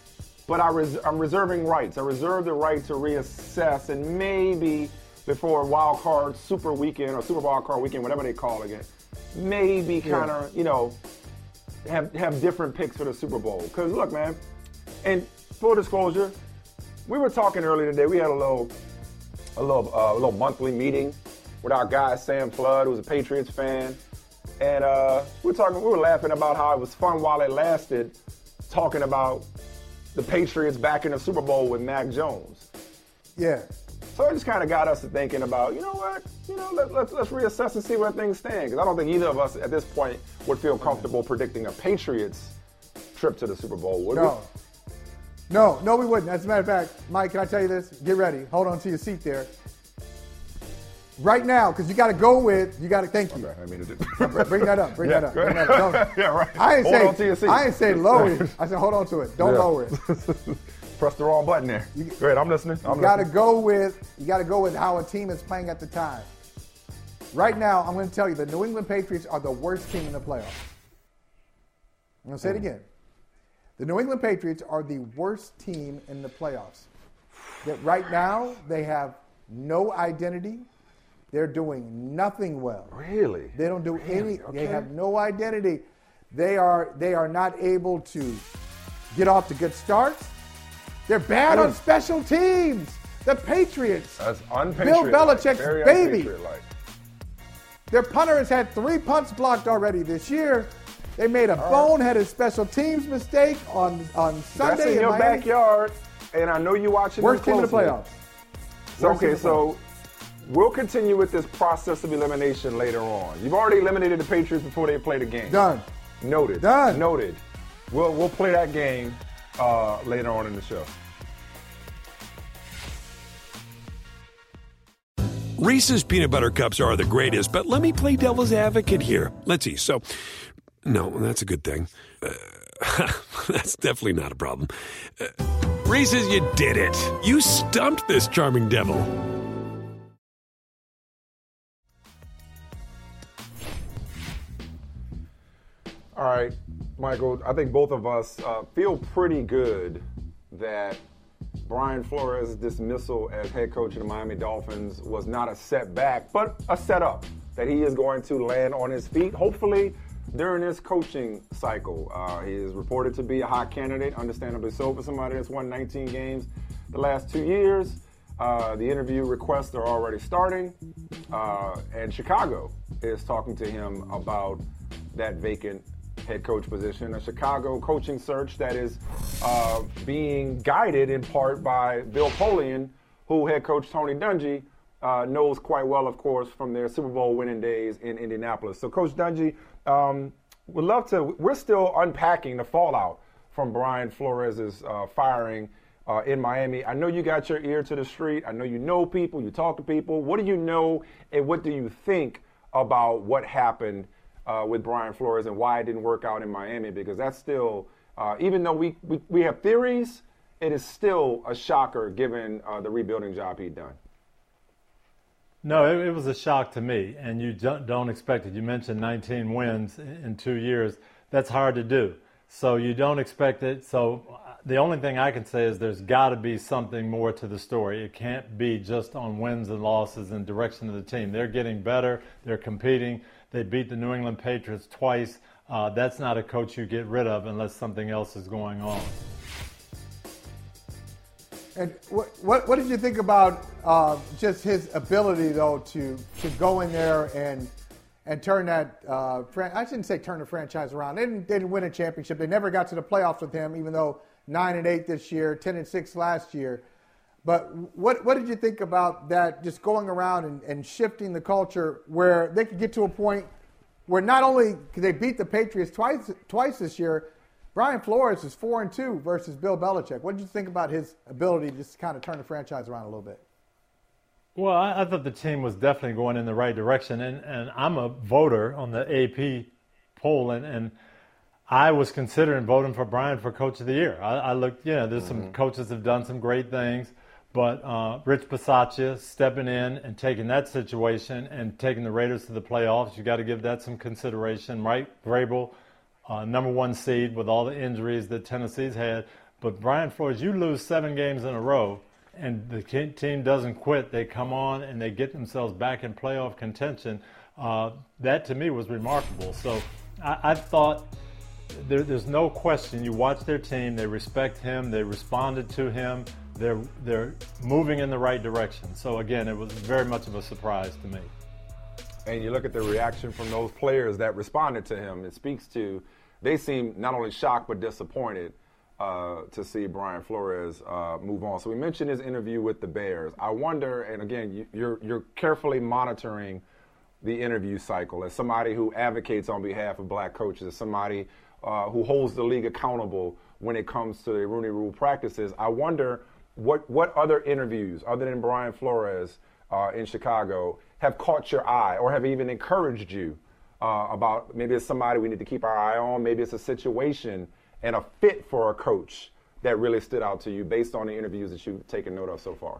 but I res- I'm reserving rights. I reserve the right to reassess and maybe before wild card super weekend or super wild card weekend, whatever they call it again, maybe kind of, yeah. you know, have have different picks for the Super Bowl. Because look, man, and full disclosure, we were talking earlier today. We had a little, a little, uh, a little monthly meeting with our guy Sam Flood, who's a Patriots fan, and uh, we were talking. We were laughing about how it was fun while it lasted, talking about the Patriots back in the Super Bowl with Mac Jones. Yeah. So it just kind of got us to thinking about, you know what, you know, let, let's let's reassess and see where things stand. Because I don't think either of us at this point would feel comfortable predicting a Patriots trip to the Super Bowl, would no. we? No, no, we wouldn't. As a matter of fact, Mike, can I tell you this? Get ready. Hold on to your seat there. Right now, because you got to go with, you got to, thank you. Okay, I mean, bring that up, bring yeah, that up. Bring that up. Don't, yeah, right. I ain't hold say, on to your seat. I ain't say lower it. I said hold on to it. Don't yeah. lower it. Press the wrong button there. You, go ahead, I'm listening. I'm you got to listening. go with, you got to go with how a team is playing at the time. Right now, I'm going to tell you, the New England Patriots are the worst team in the playoffs. I'm going to say it again. The New England Patriots are the worst team in the playoffs. That right now, they have no identity. They're doing nothing well. Really? They don't do really? any. Okay. They have no identity. They are they are not able to get off to good starts. They're bad on special teams. The Patriots. That's unpatriotic. Bill Belichick's Very baby. unpatriotic. Their punter has had three punts blocked already this year. They made a All boneheaded right. special teams mistake on, on Sunday. That's in, in your Miami. backyard, and I know you're watching. Worst team in the closely. playoffs. So, Worst okay, team in the so playoffs. we'll continue with this process of elimination later on. You've already eliminated the Patriots before they play the game. Done. Noted. Done. Noted. We'll we'll play that game uh, later on in the show. Reese's Peanut Butter Cups are the greatest, but let me play devil's advocate here. Let's see. So, no, that's a good thing. Uh, that's definitely not a problem. Uh, Reese's, you did it. You stumped this charming devil. All right, Michael, I think both of us uh, feel pretty good that Brian Flores' dismissal as head coach of the Miami Dolphins was not a setback, but a setup, that he is going to land on his feet, hopefully during this coaching cycle. Uh, he is reported to be a hot candidate, understandably so, for somebody that's won nineteen games the last two years. Uh, the interview requests are already starting, uh, and Chicago is talking to him about that vacant head coach position, a Chicago coaching search that is uh, being guided in part by Bill Polian, who head coach Tony Dungy uh, knows quite well, of course, from their Super Bowl winning days in Indianapolis. So, Coach Dungy, um, would love to. We're still unpacking the fallout from Brian Flores' uh, firing uh, in Miami. I know you got your ear to the street. I know you know people. You talk to people. What do you know, and what do you think about what happened Uh, with Brian Flores and why it didn't work out in Miami? Because that's still, uh, even though we, we, we have theories, it is still a shocker given uh, the rebuilding job he'd done. No, it, it was a shock to me, and you don't, don't expect it. You mentioned nineteen wins in, in two years. That's hard to do. So you don't expect it. So the only thing I can say is there's got to be something more to the story. It can't be just on wins and losses and direction of the team. They're getting better. They're competing. They beat the New England Patriots twice. Uh, that's not a coach you get rid of unless something else is going on. And what what, what did you think about uh, just his ability, though, to to go in there and and turn that uh, fran- I shouldn't say turn the franchise around. They didn't, they didn't win a championship. They never got to the playoffs with him, even though nine and eight this year, ten and six last year. But what what did you think about that, just going around and, and shifting the culture where they could get to a point where not only could they beat the Patriots twice twice this year, Brian Flores is four and two versus Bill Belichick. What did you think about his ability to just kind of turn the franchise around a little bit? Well, I, I thought the team was definitely going in the right direction, and, and I'm a voter on the A P poll, and, and I was considering voting for Brian for Coach of the Year. I, I looked, you know, there's mm-hmm. some coaches have done some great things. But uh, Rich Bisaccia stepping in and taking that situation and taking the Raiders to the playoffs, you got to give that some consideration. Mike Vrabel, uh, number one seed with all the injuries that Tennessee's had. But Brian Flores, you lose seven games in a row, and the team doesn't quit. They come on and they get themselves back in playoff contention. Uh, that to me was remarkable. So I, I thought there, there's no question. You watch their team, they respect him, they responded to him, they're they're moving in the right direction. So again, it was very much of a surprise to me. And you look at the reaction from those players that responded to him. It speaks to they seem not only shocked but disappointed uh, to see Brian Flores uh, move on. So we mentioned his interview with the Bears. I wonder, and again, you, you're you're carefully monitoring the interview cycle as somebody who advocates on behalf of black coaches, as somebody uh, who holds the league accountable when it comes to the Rooney Rule practices. I wonder what what other interviews other than Brian Flores uh, in Chicago have caught your eye or have even encouraged you uh, about maybe it's somebody we need to keep our eye on, maybe it's a situation and a fit for a coach that really stood out to you based on the interviews that you've taken note of so far?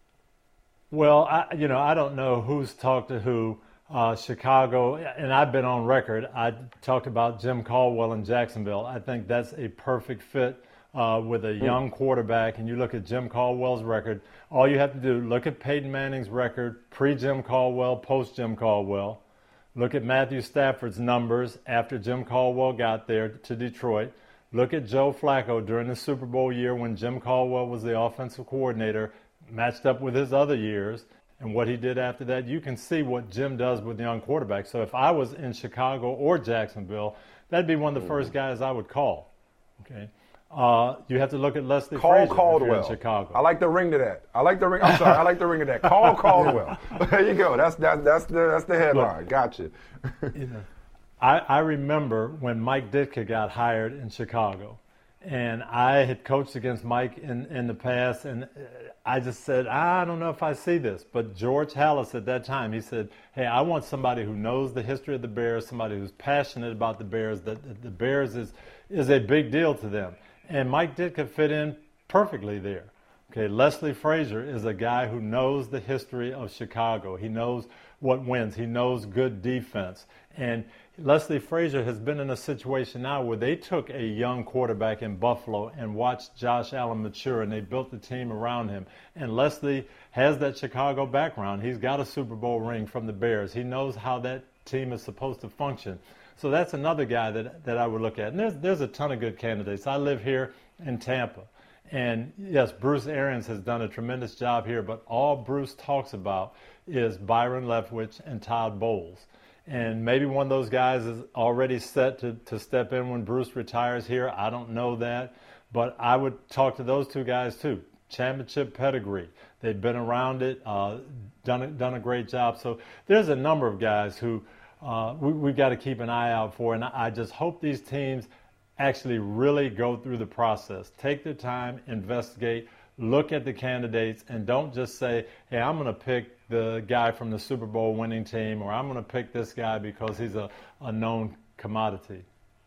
Well, I, you know, I don't know who's talked to who. Uh, Chicago, and I've been on record, I talked about Jim Caldwell in Jacksonville. I think that's a perfect fit uh, with a young quarterback. And you look at Jim Caldwell's record, all you have to do, look at Peyton Manning's record pre-Jim Caldwell, post-Jim Caldwell. Look at Matthew Stafford's numbers after Jim Caldwell got there to Detroit. Look at Joe Flacco during the Super Bowl year when Jim Caldwell was the offensive coordinator, matched up with his other years. And what he did after that, you can see what Jim does with young quarterbacks. So if I was in Chicago or Jacksonville, that'd be one of the first guys I would call. Okay, uh, you have to look at Leslie Call Frazier Caldwell. if you're in Chicago. I like the ring to that. I like the ring. I'm sorry. I like the ring to that. Call Caldwell. There you go. That's that, that's the that's the headline. Gotcha. You know, I, I remember when Mike Ditka got hired in Chicago. And I had coached against Mike in, in the past, and I just said, I don't know if I see this. But George Halas at that time, he said, hey, I want somebody who knows the history of the Bears, somebody who's passionate about the Bears, that the Bears is, is a big deal to them. And Mike Ditka fit in perfectly there. Okay, Leslie Frazier is a guy who knows the history of Chicago. He knows what wins. He knows good defense. And Leslie Frazier has been in a situation now where they took a young quarterback in Buffalo and watched Josh Allen mature, and they built the team around him. And Leslie has that Chicago background. He's got a Super Bowl ring from the Bears. He knows how that team is supposed to function. So that's another guy that, that I would look at. And there's, there's a ton of good candidates. I live here in Tampa. And yes, Bruce Arians has done a tremendous job here, but all Bruce talks about is Byron Leftwich and Todd Bowles. And maybe one of those guys is already set to, to step in when Bruce retires here. I don't know that. But I would talk to those two guys too. Championship pedigree. They've been around it, uh, done, a, done a great job. So there's a number of guys who uh, we, we've got to keep an eye out for. And I just hope these teams actually really go through the process. Take their time, investigate, look at the candidates, and don't just say, hey, I'm going to pick the guy from the Super Bowl winning team, or I'm going to pick this guy because he's a, a known commodity.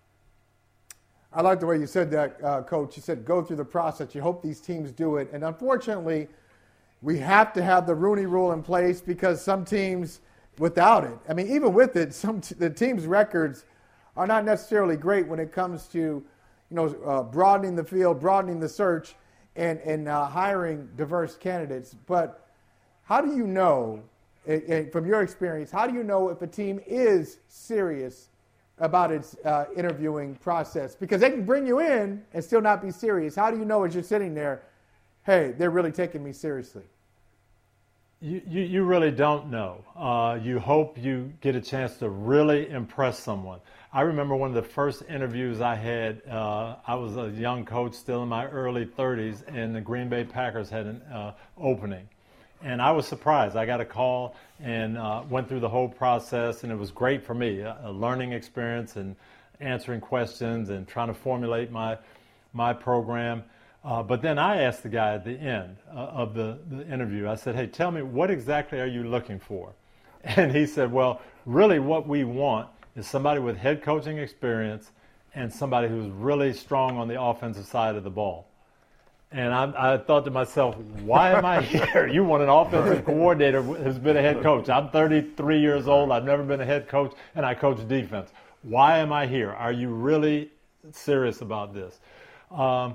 I like the way you said that, uh, Coach. You said go through the process. You hope these teams do it. And unfortunately, we have to have the Rooney Rule in place because some teams, without it, I mean, even with it, some t- the team's records are not necessarily great when it comes to, you know, uh, broadening the field, broadening the search, and, and uh, hiring diverse candidates. But how do you know, it, it, from your experience, how do you know if a team is serious about its uh, interviewing process? Because they can bring you in and still not be serious. How do you know as you're sitting there, hey, they're really taking me seriously? You, you, you really don't know. Uh, you hope you get a chance to really impress someone. I remember one of the first interviews I had, uh, I was a young coach still in my early thirties, and the Green Bay Packers had an uh, opening. And I was surprised. I got a call and uh, went through the whole process, and it was great for me, a, a learning experience and answering questions and trying to formulate my, my program. Uh, but then I asked the guy at the end uh, of the, the interview, I said, hey, tell me, what exactly are you looking for? And he said, well, really what we want is somebody with head coaching experience and somebody who's really strong on the offensive side of the ball. And I, I thought to myself, why am I here? You want an offensive coordinator who's been a head coach. I'm thirty-three years old. I've never been a head coach, and I coach defense. Why am I here? Are you really serious about this? Um,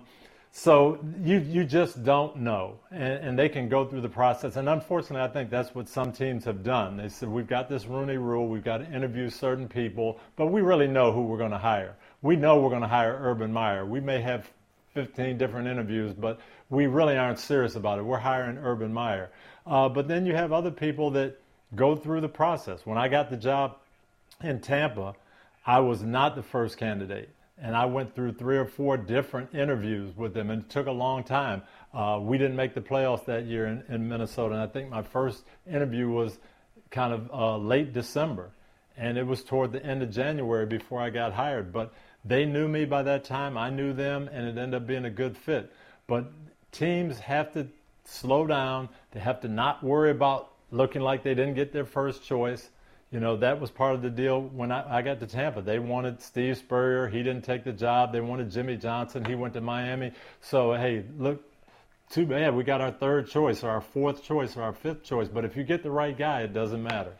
So you you just don't know, and, and they can go through the process. And unfortunately, I think that's what some teams have done. They said, we've got this Rooney Rule, we've got to interview certain people, but we really know who we're going to hire. We know we're going to hire Urban Meyer. We may have fifteen different interviews, but we really aren't serious about it. We're hiring Urban Meyer. Uh, but then you have other people that go through the process. When I got the job in Tampa, I was not the first candidate. And I went through three or four different interviews with them, and it took a long time. Uh, we didn't make the playoffs that year in, in Minnesota, and I think my first interview was kind of uh, late December, and it was toward the end of January before I got hired. But they knew me by that time. I knew them, and it ended up being a good fit. But teams have to slow down. They have to not worry about looking like they didn't get their first choice. You know, that was part of the deal when I, I got to Tampa. They wanted Steve Spurrier. He didn't take the job. They wanted Jimmy Johnson. He went to Miami. So, hey, look, too bad. We got our third choice or our fourth choice or our fifth choice. But if you get the right guy, it doesn't matter.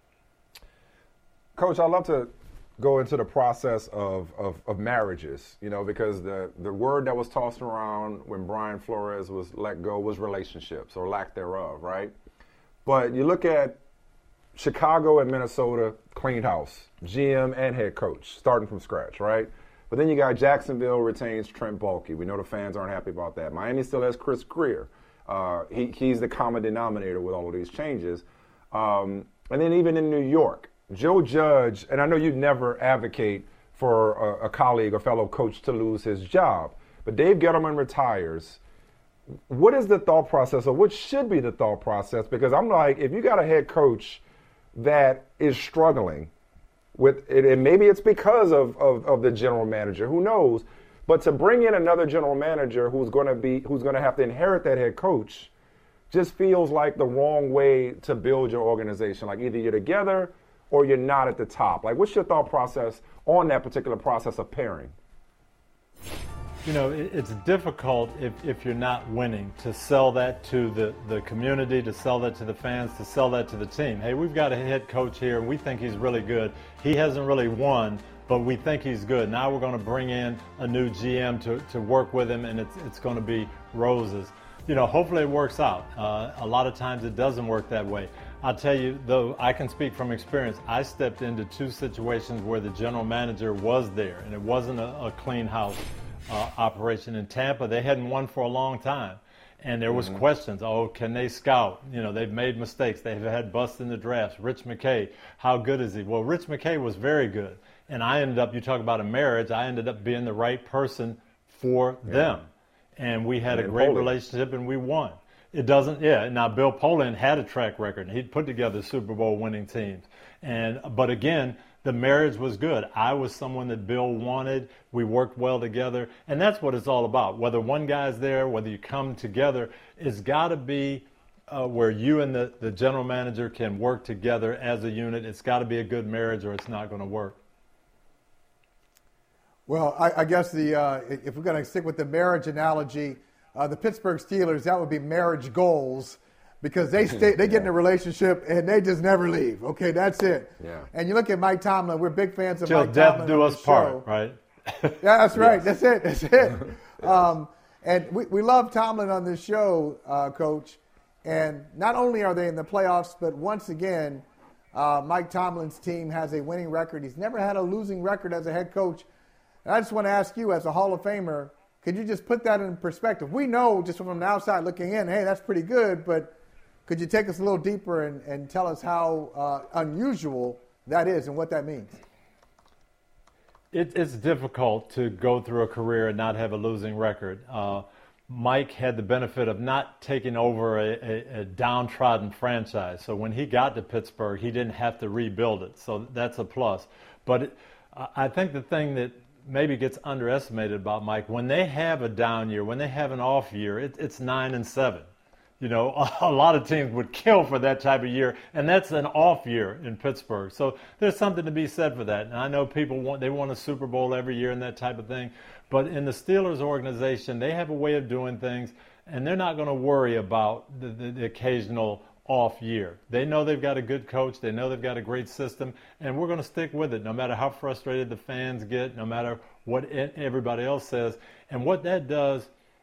Coach, I'd love to go into the process of, of, of marriages, you know, because the, the word that was tossed around when Brian Flores was let go was relationships or lack thereof, right? But you look at Chicago and Minnesota, cleaned house, G M and head coach, starting from scratch, right? But then you got Jacksonville retains Trent Baalke. We know the fans aren't happy about that. Miami still has Chris Greer. Uh, he, he's the common denominator with all of these changes. Um, and then even in New York, Joe Judge, and I know you'd never advocate for a, a colleague or fellow coach to lose his job, but Dave Gettleman retires. What is the thought process, or what should be the thought process? Because I'm like, if you got a head coach that is struggling with it, and maybe it's because of, of, of the general manager, who knows, but to bring in another general manager who's going to be who's going to have to inherit that head coach just feels like the wrong way to build your organization. Like either you're together or you're not at the top. Like, what's your thought process on that particular process of pairing? You know, it's difficult if, if you're not winning to sell that to the, the community, to sell that to the fans, to sell that to the team. Hey, we've got a head coach here, and we think he's really good. He hasn't really won, but we think he's good. Now we're going to bring in a new G M to, to work with him, and it's, it's going to be roses. You know, hopefully it works out. Uh, a lot of times it doesn't work that way. I'll tell you, though, I can speak from experience. I stepped into two situations where the general manager was there, and it wasn't a, a clean house. Uh, operation in Tampa. They hadn't won for a long time, and there was mm-hmm. questions. Oh, can they scout? You know, they've made mistakes. They've had busts in the drafts. Rich McKay, how good is he? Well, Rich McKay was very good, and I ended up, you talk about a marriage, I ended up being the right person for yeah. them, and we had and a great Poland. relationship, and we won. It doesn't, yeah. Now, Bill Poland had a track record. He'd put together Super Bowl winning teams, and but again, the marriage was good. I was someone that Bill wanted. We worked well together. And that's what it's all about. Whether one guy's there, whether you come together, it's got to be uh, where you and the, the general manager can work together as a unit. It's got to be a good marriage or it's not going to work. Well, I, I guess the uh, if we're going to stick with the marriage analogy, uh, the Pittsburgh Steelers, that would be marriage goals. Because they stay, they get in a relationship and they just never leave. Okay, that's it. Yeah. And you look at Mike Tomlin. We're big fans of Till Mike death Tomlin. do us part, right? Yeah, that's right. Yes. That's it. That's it. Um, and we, we love Tomlin on this show, uh, Coach. And not only are they in the playoffs, but once again, uh, Mike Tomlin's team has a winning record. He's never had a losing record as a head coach. And I just want to ask you, as a Hall of Famer, could you just put that in perspective? We know just from the outside looking in, hey, that's pretty good, but could you take us a little deeper and, and tell us how uh, unusual that is and what that means? It, it's difficult to go through a career and not have a losing record. Uh, Mike had the benefit of not taking over a, a, a downtrodden franchise. So when he got to Pittsburgh, he didn't have to rebuild it. So that's a plus. But it, I think the thing that maybe gets underestimated about Mike, when they have a down year, when they have an off year, it, it's nine and seven. You know, a lot of teams would kill for that type of year, and that's an off year in Pittsburgh. So there's something to be said for that. And I know people want, they want a Super Bowl every year and that type of thing. But in the Steelers organization, they have a way of doing things, and they're not going to worry about the, the, the occasional off year. They know they've got a good coach. They know they've got a great system, and we're going to stick with it no matter how frustrated the fans get, no matter what everybody else says. And what that does,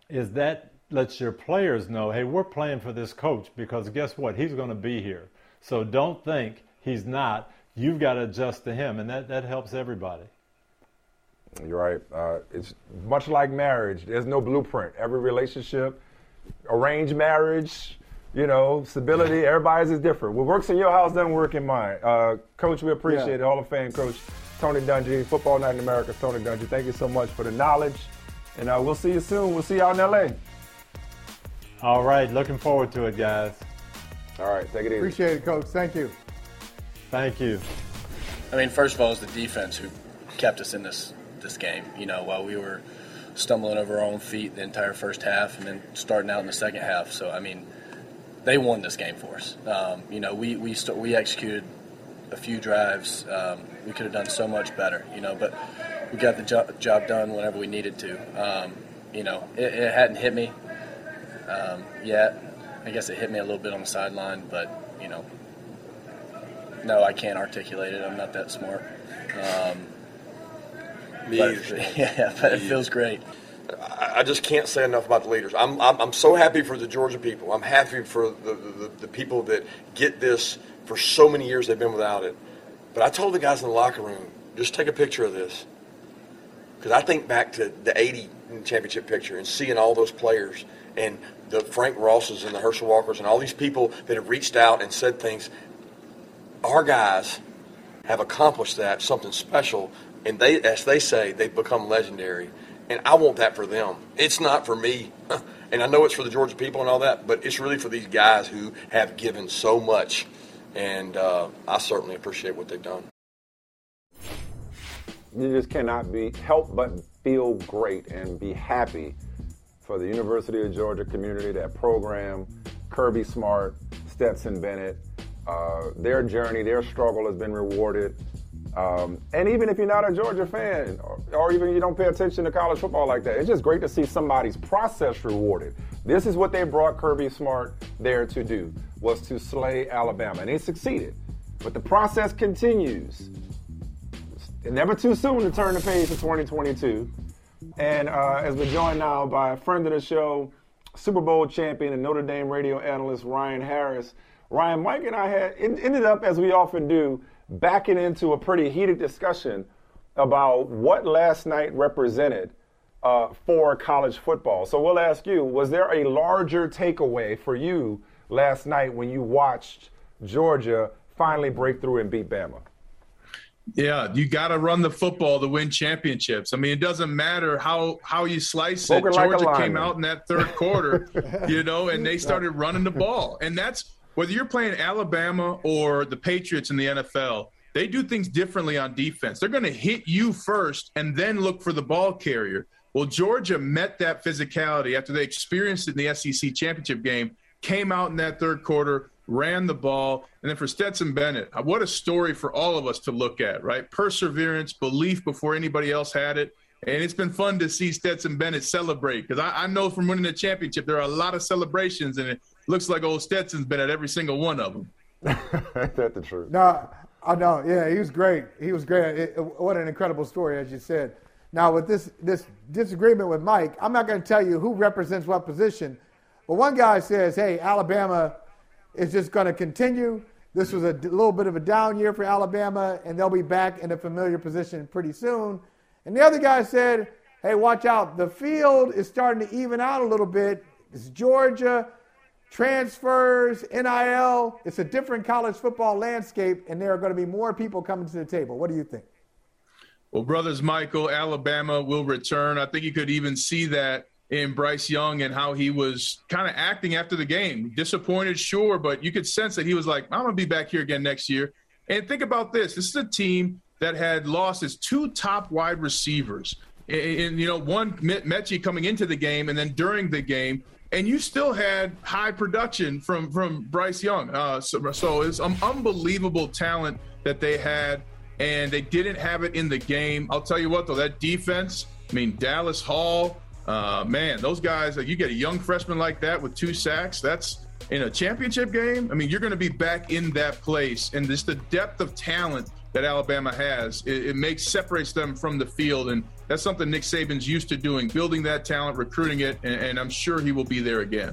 is that lets your players know, hey, we're playing for this coach because guess what? He's going to be here. So don't think he's not. You've got to adjust to him, and that, that helps everybody. You're right. Uh, it's much like marriage. There's no blueprint. Every relationship, arranged marriage, you know, stability, everybody's is different. What works in your house doesn't work in mine. Uh, Coach, we appreciate yeah. it. Hall of Fame coach Tony Dungy, Football Night in America, Tony Dungy. Thank you so much for the knowledge, and uh, we'll see you soon. We'll see you out in L A. All right. Looking forward to it, guys. All right. Take it easy. Appreciate it, Coach. Thank you. Thank you. I mean, first of all, it's the defense who kept us in this this game. You know, while we were stumbling over our own feet the entire first half and then starting out in the second half. So, I mean, they won this game for us. Um, you know, we we st- we executed a few drives. Um, we could have done so much better, you know, but we got the jo- job done whenever we needed to. Um, you know, it, it hadn't hit me um, yet. I guess it hit me a little bit on the sideline, but, you know, no, I can't articulate it. I'm not that smart. Um, Me but, either. Yeah, but it feels great. I just can't say enough about the leaders. I'm I'm, I'm so happy for the Georgia people. I'm happy for the, the, the people that get this for so many years they've been without it. But I told the guys in the locker room, just take a picture of this. Because I think back to the eighty championship picture and seeing all those players and the Frank Rosses and the Herschel Walkers and all these people that have reached out and said things. Our guys have accomplished that, something special, and they, as they say, they've become legendary. And I want that for them. It's not for me. And I know it's for the Georgia people and all that, but it's really for these guys who have given so much. And uh, I certainly appreciate what they've done. You just cannot be help but feel great and be happy for the University of Georgia community, that program, Kirby Smart, Stetson Bennett. Uh, their journey, their struggle has been rewarded. Um, and even if you're not a Georgia fan, or, or even you don't pay attention to college football like that, it's just great to see somebody's process rewarded. This is what they brought Kirby Smart there to do, was to slay Alabama. And they succeeded. But the process continues. It's never too soon to turn the page to twenty twenty-two. And uh, as we're joined now by a friend of the show, Super Bowl champion and Notre Dame radio analyst Ryan Harris. Ryan, Mike and I had ended up, as we often do, backing into a pretty heated discussion about what last night represented uh, for college football. So we'll ask you, was there a larger takeaway for you last night when you watched Georgia finally break through and beat Bama? Yeah, you got to run the football to win championships. I mean, it doesn't matter how, how you slice it. Spoken like Georgia came out in that third quarter, you know, and they started running the ball. And that's whether you're playing Alabama or the Patriots in the N F L, they do things differently on defense. They're going to hit you first and then look for the ball carrier. Well, Georgia met that physicality after they experienced it in the S E C championship game, came out in that third quarter, ran the ball. And then for Stetson Bennett, what a story for all of us to look at, right? Perseverance, belief before anybody else had it. And it's been fun to see Stetson Bennett celebrate because I, I know from winning the championship there are a lot of celebrations, and it looks like old Stetson's been at every single one of them. Ain't that the truth? No, I know. Yeah, he was great. He was great. It, it, what an incredible story, as you said. Now, with this this disagreement with Mike, I'm not going to tell you who represents what position, but one guy says, hey, Alabama is just going to continue. This was a d- little bit of a down year for Alabama, and they'll be back in a familiar position pretty soon. And the other guy said, hey, watch out. The field is starting to even out a little bit. It's Georgia, transfers, N I L. It's a different college football landscape, and there are going to be more people coming to the table. What do you think? Well, brothers Michael, Alabama will return. I think you could even see that in Bryce Young and how he was kind of acting after the game. Disappointed, sure, but you could sense that he was like, I'm going to be back here again next year. And think about this. This is a team that had lost its two top wide receivers. And, and you know, one, Mechie coming into the game and then during the game, and you still had high production from, from Bryce Young. Uh, so, so it's an unbelievable talent that they had, and they didn't have it in the game. I'll tell you what, though, that defense, I mean, Dallas Hall, uh, man, those guys, like, you get a young freshman like that with two sacks, that's in a championship game. I mean, you're going to be back in that place. And just the depth of talent that Alabama has. It, it makes separates them from the field, and that's something Nick Saban's used to doing, building that talent, recruiting it, and, and I'm sure he will be there again.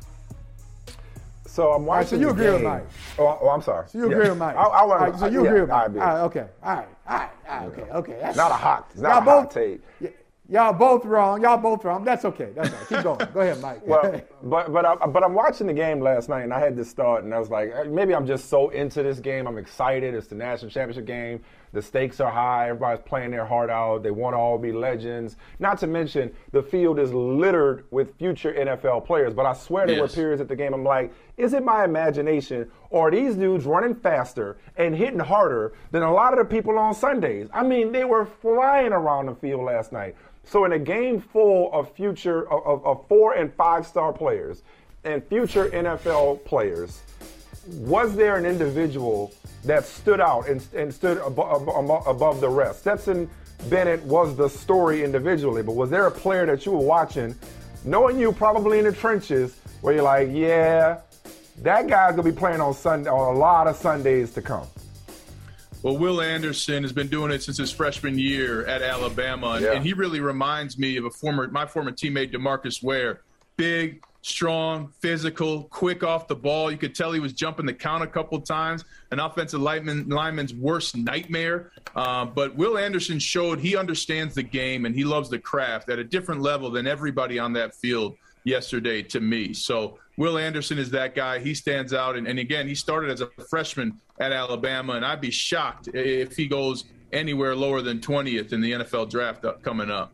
So I'm watching. All right, so you the agree game. with Mike? Oh, oh, I'm sorry. So you yeah. agree with Mike? I, I wanna, all right, so you yeah, agree with Mike? I All do. right, okay. All right. All right. All right. Okay. Okay. That's, Not a hot. It's not y'all a both, hot take. y- y'all both wrong. Y'all both wrong. That's okay. That's all right. Keep going. Go ahead, Mike. Well, but but I, but I'm watching the game last night, and I had this thought, and I was like, maybe I'm just so into this game. I'm excited. It's the national championship game. The stakes are high. Everybody's playing their heart out. They want to all be legends. Not to mention, the field is littered with future N F L players. But I swear there Yes. were periods at the game I'm like, is it my imagination, or are these dudes running faster and hitting harder than a lot of the people on Sundays? I mean, they were flying around the field last night. So in a game full of future of, of, of four and five star players and future N F L players, was there an individual that stood out and, and stood above, above, above the rest? Stetson Bennett was the story individually, but was there a player that you were watching, knowing you probably in the trenches, where you're like, yeah, that guy's gonna be playing on Sunday, on a lot of Sundays to come? Well, Will Anderson has been doing it since his freshman year at Alabama, and, Yeah. and he really reminds me of a former, my former teammate DeMarcus Ware. Big, strong, physical, quick off the ball. You could tell he was jumping the count a couple times. An offensive lineman, lineman's worst nightmare. Uh, but Will Anderson showed he understands the game and he loves the craft at a different level than everybody on that field yesterday to me. So Will Anderson is that guy. He stands out. And, and again, he started as a freshman at Alabama, and I'd be shocked if he goes anywhere lower than twentieth in the N F L draft up, coming up.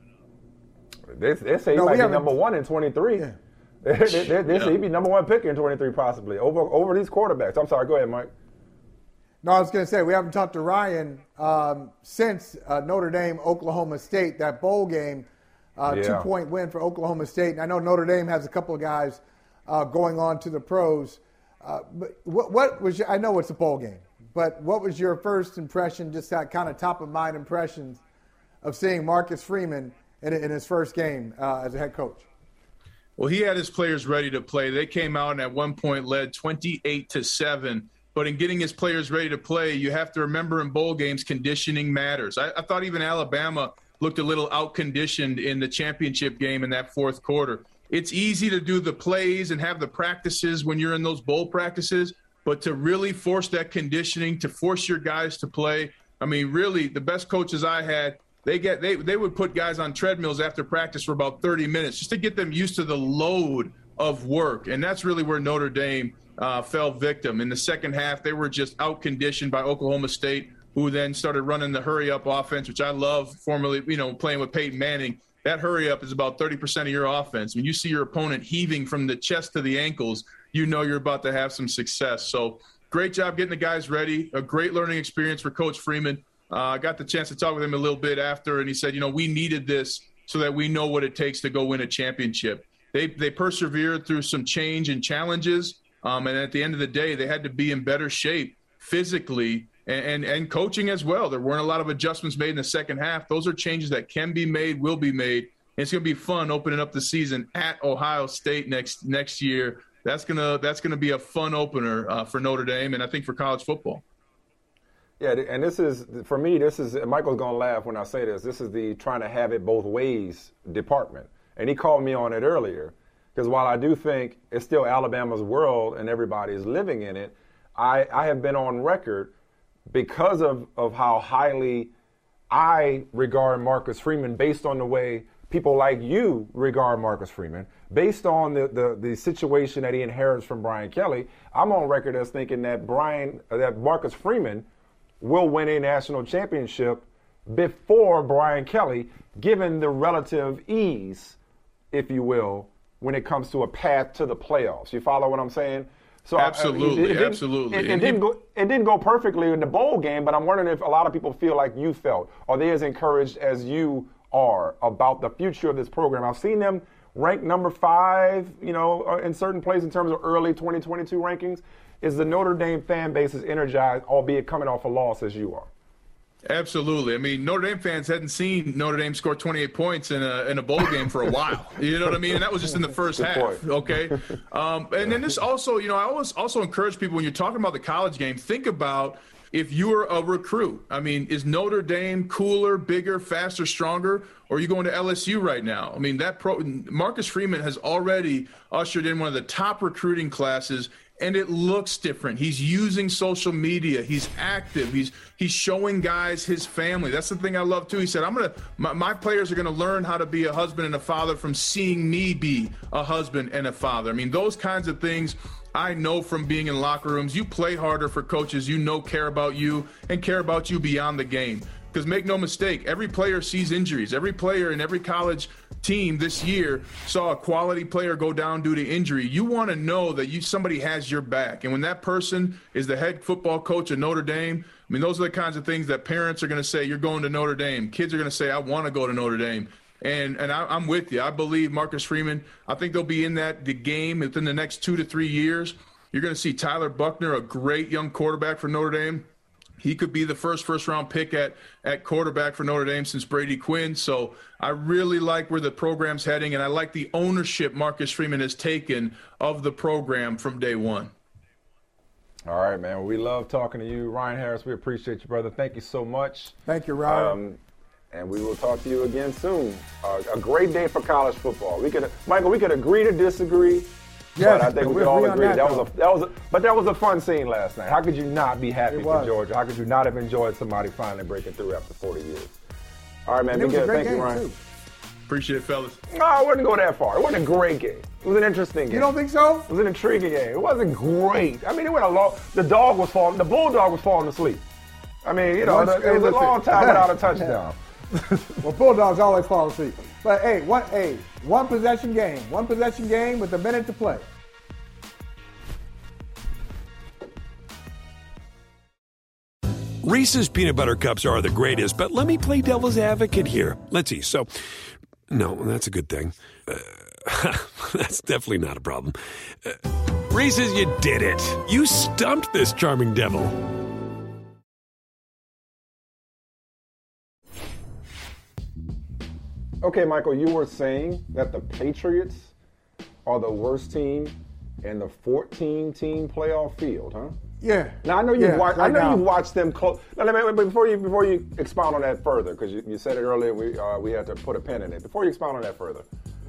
They, they say he No, we might be haven't- number one in twenty-three. Yeah. they, they, they, they Yeah. say he'd be number one pick in twenty-three possibly, over over these quarterbacks. I'm sorry, go ahead, Mike. No, I was going to say, we haven't talked to Ryan um, since uh, Notre Dame, Oklahoma State, that bowl game, uh, Yeah. two-point win for Oklahoma State. And I know Notre Dame has a couple of guys uh, going on to the pros. Uh, but what, what was your, I know it's a bowl game, but what was your first impression, just that kind of top-of-mind impressions of seeing Marcus Freeman in, in his first game uh, as a head coach? Well, he had his players ready to play. They came out and at one point led twenty-eight to seven. But in getting his players ready to play, you have to remember in bowl games, conditioning matters. I, I thought even Alabama looked a little out-conditioned in the championship game in that fourth quarter. It's easy to do the plays and have the practices when you're in those bowl practices, but to really force that conditioning, to force your guys to play, I mean, really, the best coaches I had, They get they they would put guys on treadmills after practice for about thirty minutes just to get them used to the load of work. And that's really where Notre Dame uh, fell victim. In the second half, they were just out-conditioned by Oklahoma State, who then started running the hurry-up offense, which I love, formerly, you know, playing with Peyton Manning. That hurry-up is about thirty percent of your offense. When you see your opponent heaving from the chest to the ankles, you know you're about to have some success. So great job getting the guys ready. A great learning experience for Coach Freeman. Uh, I got the chance to talk with him a little bit after, and he said, you know, we needed this so that we know what it takes to go win a championship. They they persevered through some change and challenges, um, and at the end of the day, they had to be in better shape physically and, and, and coaching as well. There weren't a lot of adjustments made in the second half. Those are changes that can be made, will be made, and it's going to be fun opening up the season at Ohio State next next year. That's gonna that's gonna be a fun opener uh, for Notre Dame, and I think for college football. Yeah, and this is, for me, this is, Michael's going to laugh when I say this, this is the trying to have it both ways department. And he called me on it earlier, because while I do think it's still Alabama's world and everybody is living in it, I, I have been on record because of, of how highly I regard Marcus Freeman based on the way people like you regard Marcus Freeman, based on the, the, the situation that he inherits from Brian Kelly. I'm on record as thinking that Brian, that Marcus Freeman will win a national championship before Brian Kelly, given the relative ease, if you will, when it comes to a path to the playoffs. You follow what I'm saying? So absolutely, I, it, it absolutely. It, it, And didn't he, go, it didn't go perfectly in the bowl game, but I'm wondering if a lot of people feel like you felt. Are they as encouraged as you are about the future of this program? I've seen them ranked number five, you know, in certain places in terms of early twenty twenty-two rankings. Is the Notre Dame fan base is energized, albeit coming off a loss as you are? Absolutely. I mean, Notre Dame fans hadn't seen Notre Dame score twenty-eight points in a in a bowl game for a while. You know what I mean? And that was just in the first Good half. point. Okay. Um, and then this also, you know, I always also encourage people when you're talking about the college game, think about if you're a recruit. I mean, is Notre Dame cooler, bigger, faster, stronger, or are you going to L S U right now? I mean, that pro Marcus Freeman has already ushered in one of the top recruiting classes, and it looks different. He's using social media. He's active. He's he's showing guys his family. That's the thing I love too. He said, "I'm gonna my, my players are gonna learn how to be a husband and a father from seeing me be a husband and a father." I mean, those kinds of things I know from being in locker rooms. You play harder for coaches you know care about you and care about you beyond the game. Because make no mistake, every player sees injuries. Every player in every college team this year saw a quality player go down due to injury. You want to know that you somebody has your back. And when that person is the head football coach of Notre Dame, I mean, those are the kinds of things that parents are going to say, you're going to Notre Dame. Kids are going to say, I want to go to Notre Dame. And and I, I'm with you. I believe Marcus Freeman, I think they'll be in that the game within the next two to three years. You're going to see Tyler Buchner, a great young quarterback for Notre Dame. He could be the first first-round pick at, at quarterback for Notre Dame since Brady Quinn. So I really like where the program's heading, and I like the ownership Marcus Freeman has taken of the program from day one. All right, man. Well, we love talking to you. Ryan Harris, we appreciate you, brother. Thank you so much. Thank you, Ryan. Um, and we will talk to you again soon. Uh, a great day for college football. We could, Michael, we could agree to disagree. Yes, but I think we could all agree that, that was a that was a, but that was a fun scene last night. How could you not be happy for Georgia? How could you not have enjoyed somebody finally breaking through after forty years? All right, man. Be good. Thank you, Ryan. Too. Appreciate it, fellas. No, I wouldn't go that far. It wasn't a great game. It was an interesting game. You don't think so? It was an intriguing game. It wasn't great. I mean, it went a long. The dog was falling. The bulldog was falling asleep. I mean, you know, it was a long time without a touchdown. Well, Bulldogs always fall asleep. But hey, one, hey, one possession game. One possession game with a minute to play. Reese's Peanut Butter Cups are the greatest, but let me play devil's advocate here. Let's see. So, no, that's a good thing. Uh, that's definitely not a problem. Uh, Reese's, you did it. You stumped this charming devil. Okay, Michael, you were saying that the Patriots are the worst team in the fourteen-team playoff field, huh? Yeah. Now I know you've yeah, watched. Right I know now. you've watched them close. Now, let me, before you before you expound on that further, because you, you said it earlier, we uh, we had to put a pin in it. Before you expound on that further,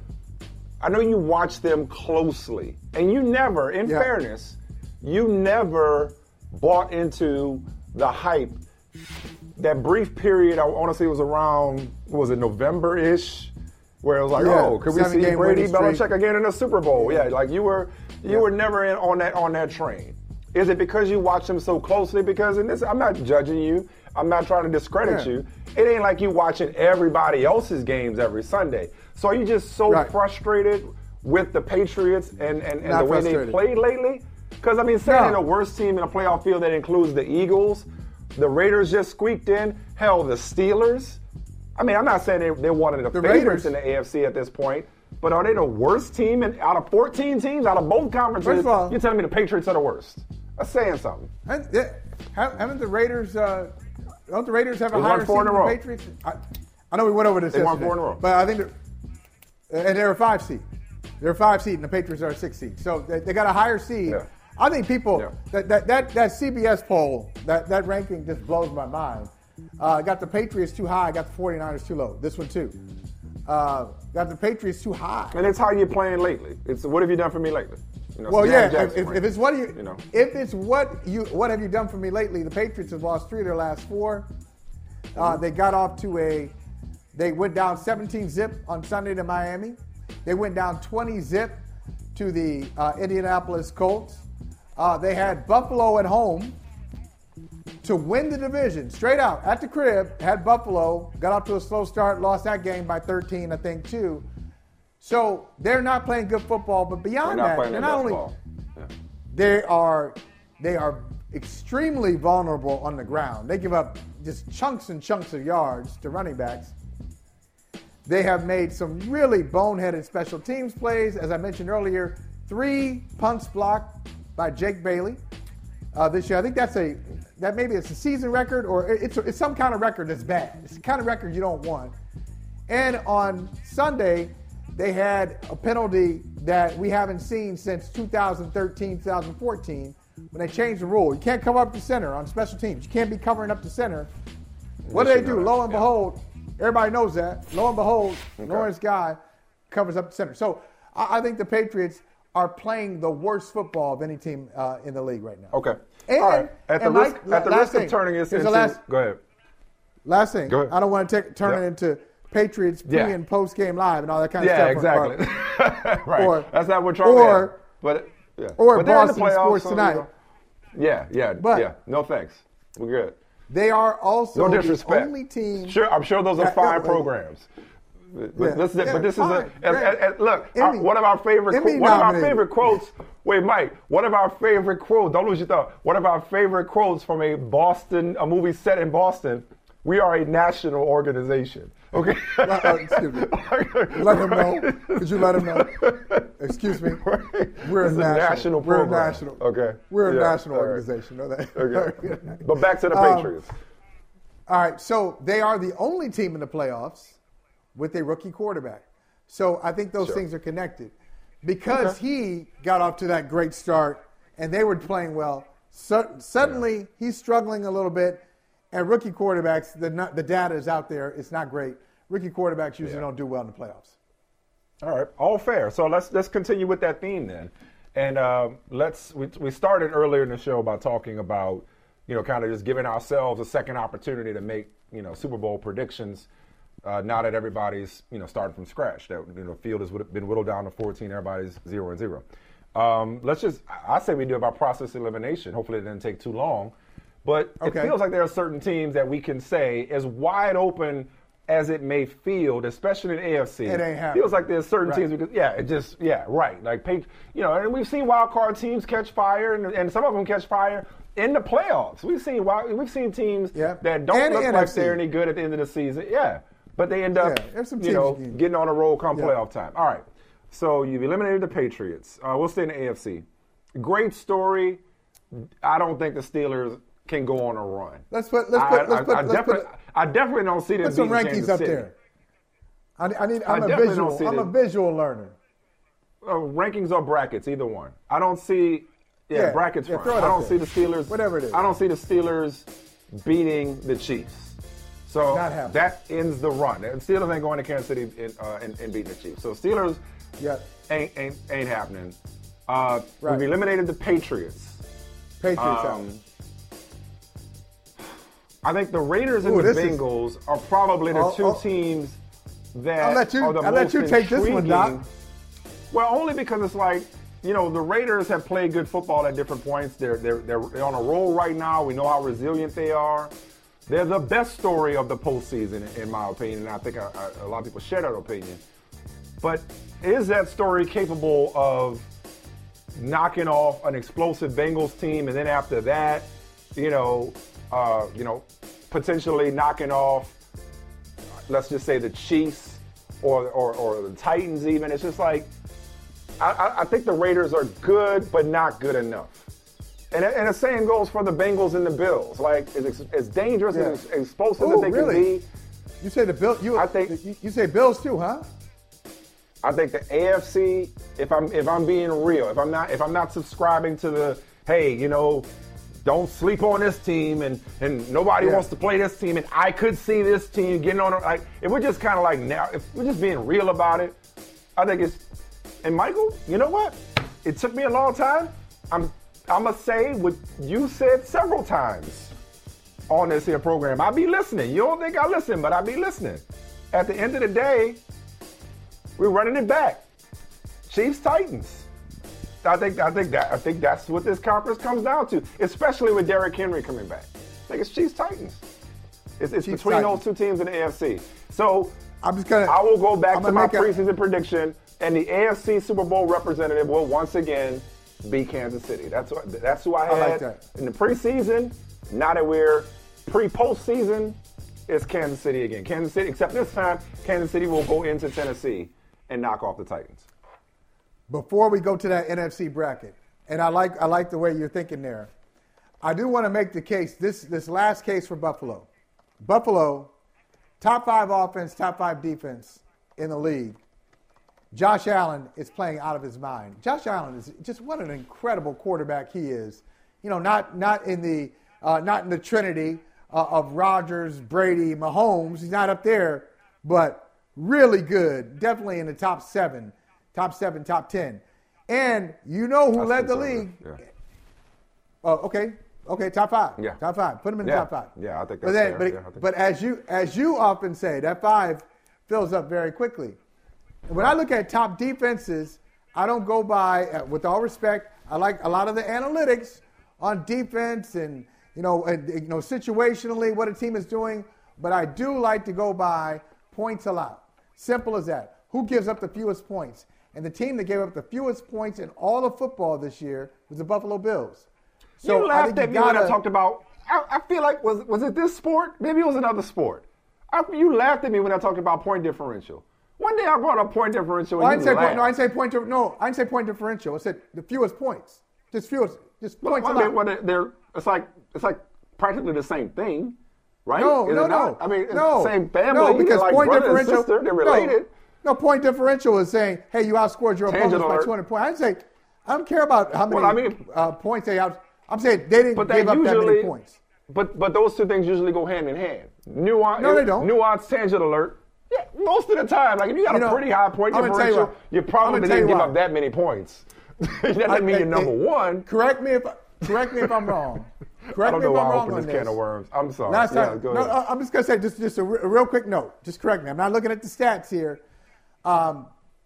I know you watched them closely, and you never, in yeah. fairness, you never bought into the hype. That brief period, I want to say it was around, what was it, November-ish, where it was like, yeah. oh, could we see Brady Belichick again in the Super Bowl? Yeah, like you were you yeah. were never in on that on that train. Is it because you watch them so closely? Because in this, I'm not judging you. I'm not trying to discredit yeah. you. It ain't like you watching everybody else's games every Sunday. So are you just so right. frustrated with the Patriots and, and, and the way they played lately? Because, I mean, saying no. the worst team in a playoff field that includes the Eagles, the Raiders just squeaked in, hell, the Steelers. I mean, I'm not saying they, they're one of the, the favorites Raiders. in the A F C at this point, but are they the worst team in, out of fourteen teams, out of both conferences? First of all, you're telling me the Patriots are the worst. That's saying something. Haven't the Raiders, uh, don't the Raiders have a they higher seed than the row. Patriots? I, I know we went over this they yesterday. They won four in a row. But I think they're, and they're a five seed. They're a five seed, and the Patriots are a six seed. So they, they got a higher seed. Yeah. I think people, yeah. that, that, that, that C B S poll, that, that ranking just blows my mind. Uh, got the Patriots too high, got the 49ers too low. This one too. Uh, got the Patriots too high. And it's how you're playing lately. It's what have you done for me lately? You know, well, yeah. If, if, if it's what you, you know, if it's what you, what have you done for me lately? The Patriots have lost three of their last four. Uh, they got off to a, they went down seventeen zip on Sunday to Miami. They went down twenty zip to the uh, Indianapolis Colts. Uh, they had Buffalo at home to win the division, straight out at the crib. Had Buffalo, got off to a slow start, lost that game by thirteen, I think, too. So they're not playing good football, but beyond they're not that, they're not only yeah. they are they are extremely vulnerable on the ground. They give up just chunks and chunks of yards to running backs. They have made some really boneheaded special teams plays, as I mentioned earlier. Three punts blocked by Jake Bailey uh, this year. I think that's a that maybe it's a season record or it's it's some kind of record that's bad. It's the kind of record you don't want. And on Sunday, they had a penalty that we haven't seen since two thousand thirteen, two thousand fourteen, when they changed the rule. You can't cover up the center on special teams. You can't be covering up the center. What do they do? Lo and behold, everybody knows that. Lo and behold, okay. Lawrence Guy covers up the center. So I, I think the Patriots are playing the worst football of any team uh, in the league right now. Okay. And, All right. At the risk, Mike, at the risk of turning this into last, go ahead. Last thing. Go ahead. I don't want to take, turn yep. it into Patriots pre- yeah. and post-game live and all that kind of yeah, stuff. Yeah, exactly. right. Or, That's not what Trump or, had. But, yeah. Or but Boston playoffs, Sports so Tonight. You know. Yeah, yeah, but, yeah. No thanks. We're good. They are also no disrespect. the only team. Sure, I'm sure those are that, fine no, programs. But, yeah, this, yeah, but this fine, is a as, as, as, look. Emmy, our, one of our favorite Emmy one of our nominated. favorite quotes. Wait, Mike. One of our favorite quotes. Don't lose your thought. One of our favorite quotes from a Boston, a movie set in Boston. We are a national organization. Okay. uh, excuse me. Let him know. Could you let him know? Excuse me. We're a national, national We're a program. national. Okay. We're a yeah. national All organization. Right. Know that. Okay. But back to the um, Patriots. All right. So they are the only team in the playoffs with a rookie quarterback. So I think those sure. things are connected. Because okay. he got off to that great start and they were playing well, so, suddenly yeah. he's struggling a little bit. And rookie quarterbacks, the, the data is out there. It's not great. Rookie quarterbacks usually yeah. don't do well in the playoffs. All right, all fair. So let's let's continue with that theme then, and uh, let's we we started earlier in the show by talking about you know kind of just giving ourselves a second opportunity to make you know Super Bowl predictions. Uh, now that everybody's you know starting from scratch, that you know field has been whittled down to fourteen. Everybody's zero and zero. Um, let's just I say we do it by process elimination. Hopefully it didn't take too long. But okay. it feels like there are certain teams that we can say, as wide open as it may feel, especially in the A F C, it ain't happening. Feels like there's certain right. teams, because, yeah, it just, yeah, right. Like, you know, and we've seen wild card teams catch fire, and, and some of them catch fire in the playoffs. We've seen wild, we've seen teams yeah. that don't and look the like N F C. They're any good at the end of the season. Yeah, but they end up, yeah, some you know, you getting on a roll come yeah. playoff time. All right, so you've eliminated the Patriots. Uh, we'll stay in the A F C. Great story. I don't think the Steelers can go on a run. Let's put. Let's put. I, Let's put. I, I, let's definitely, put, I definitely don't see them put some beating rankings Kansas up City. there. I, I need. I'm I a visual. I'm them. a visual learner. Uh, rankings or brackets, either one. I don't see. Yeah, yeah brackets. yeah, I don't see there. the Steelers. Whatever it is. I don't see the Steelers beating the Chiefs. So that ends the run. The Steelers ain't going to Kansas City and, uh, and, and beating the Chiefs. So Steelers yeah. ain't ain't ain't happening. Uh, right. We've eliminated the Patriots. Patriots um, out. I think the Raiders and Ooh, the Bengals is, are probably the oh, two oh, teams that I'll let you, are the I'll most let you take intriguing. this one, Doc. Well, only because it's like, you know, the Raiders have played good football at different points. They're, they're, they're on a roll right now. We know how resilient they are. They're the best story of the postseason, in my opinion, and I think a, a lot of people share that opinion. But is that story capable of knocking off an explosive Bengals team, and then after that, you know, uh, you know, potentially knocking off, let's just say the Chiefs or or, or the Titans even? It's just like, I, I think the Raiders are good, but not good enough. And, and the same goes for the Bengals and the Bills. Like, as, as dangerous yeah. and as explosive Ooh, as they really? can be. You say the Bills? You, I think you, you say Bills too, huh? I think the A F C. If I'm if I'm being real, if I'm not if I'm not subscribing to the hey, you know, don't sleep on this team, and and nobody yeah. wants to play this team, and I could see this team getting on. Like, if we're just kind of like now, if we're just being real about it, I think it's. And Michael, you know what? It took me a long time. I'm I'm gonna say what you said several times on this here program. I be listening. You don't think I listen, but I be listening. At the end of the day, we're running it back. Chiefs, Titans. I think I think that I think that's what this conference comes down to, especially with Derrick Henry coming back. I think it's Chiefs, Titans. It's, it's Chiefs, between Titans. those two teams in the A F C. So I'm just gonna. I will go back I'm to my a, preseason prediction, and the A F C Super Bowl representative will once again be Kansas City. That's what, that's who I had I like that. in the preseason. Now that we're pre-postseason, it's Kansas City again. Kansas City, except this time, Kansas City will go into Tennessee and knock off the Titans. Before we go to that N F C bracket, and I like I like the way you're thinking there, I do want to make the case, this this last case for Buffalo. Buffalo, top five offense, top five defense in the league. Josh Allen is playing out of his mind. Josh Allen is just, what an incredible quarterback he is. you know, not not in the uh, not in the trinity uh, of Rodgers, Brady, Mahomes. He's not up there, but really good. Definitely in the top seven, top seven, top ten. And you know who That's led the conservative. league? Yeah. Oh, okay, okay, top five. Yeah. Top five. Put him in the Yeah. top five. Yeah, I think But that's then, fair. but, Yeah, I think but as you as you often say, that five fills up very quickly. And when I look at top defenses, I don't go by, uh, with all respect, I like a lot of the analytics on defense and, you know, and, you know, situationally what a team is doing, but I do like to go by points allowed. Simple as that. Who gives up the fewest points? And the team that gave up the fewest points in all of football this year was the Buffalo Bills. So you I laughed think at you me when I gotta- talked about, I, I feel like, was was it this sport? Maybe it was another sport. I, you laughed at me when I talked about point differential. One day I brought up point differential Well, I and didn't you say point, no, I laughed. didn't say point. di- No, I didn't say point differential. I said the fewest points, just fewest, just Well, points I mean, allowed. well, they're, they're, it's like it's like practically the same thing, right? No, Is no, it not? no. I mean, it's no, the same family. No, because like point brother and differential. sister, they're no, related. No, point differential is saying, hey, you outscored your Tangent opponents by alert. two hundred points. I didn't say, I don't care about how many Well, I mean- uh, points they out. I'm saying they didn't But they give up that many usually, points. but but those two things usually go hand in hand. Nuance, No, they don't. Nuance, tangent alert. Yeah, most of the time, like if you got You a know, pretty high point I'm gonna tell you differential, what. you, I'm probably gonna tell didn't you give why. up that many points. that doesn't I- mean I- you're number I- one. Correct me if correct me if I'm wrong. I Correct don't me know if why I'm I wrong opened on this can this. of worms. I'm sorry. Last yeah, time, go no, ahead. I- I'm just gonna say just just a, re- a real quick note. Just correct me. I'm not looking at the stats here, um,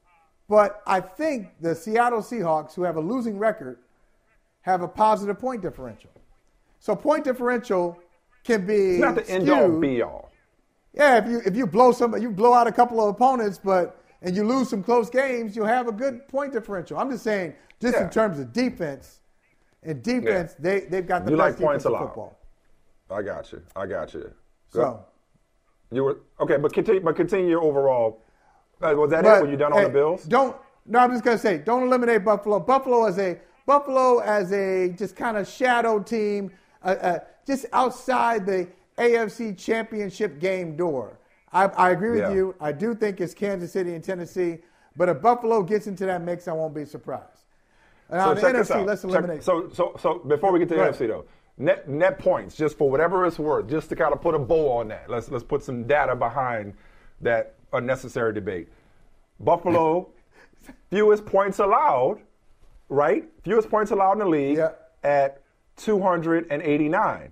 but I think the Seattle Seahawks, who have a losing record, have a positive point differential. So point differential can be It's not the end all skewed. be all. Yeah, if you if you blow some, you blow out a couple of opponents, but and you lose some close games, you'll have a good point differential. I'm just saying, just Yeah. in terms of defense, in defense, they they've got the You best like points defense in allowed. football. I got you. I got you. So. You were okay, but continue. But continue your overall. Uh, was that But, it? Were you done on hey, the Bills? Don't. No, I'm just gonna say, don't eliminate Buffalo. Buffalo as a Buffalo as a just kind of shadow team, uh, uh, just outside the A F C Championship game door. I, I agree with Yeah. you. I do think it's Kansas City and Tennessee, but if Buffalo gets into that mix, I won't be surprised. Now, So the check N F this C, out. let's Check- eliminate. so, so, so before we get to the Go N F C though, net net points, just for whatever it's worth, just to kind of put a bow on that. Let's let's put some data behind that unnecessary debate. Buffalo, fewest points allowed, right? Fewest points allowed in the league Yeah. at two hundred eighty-nine.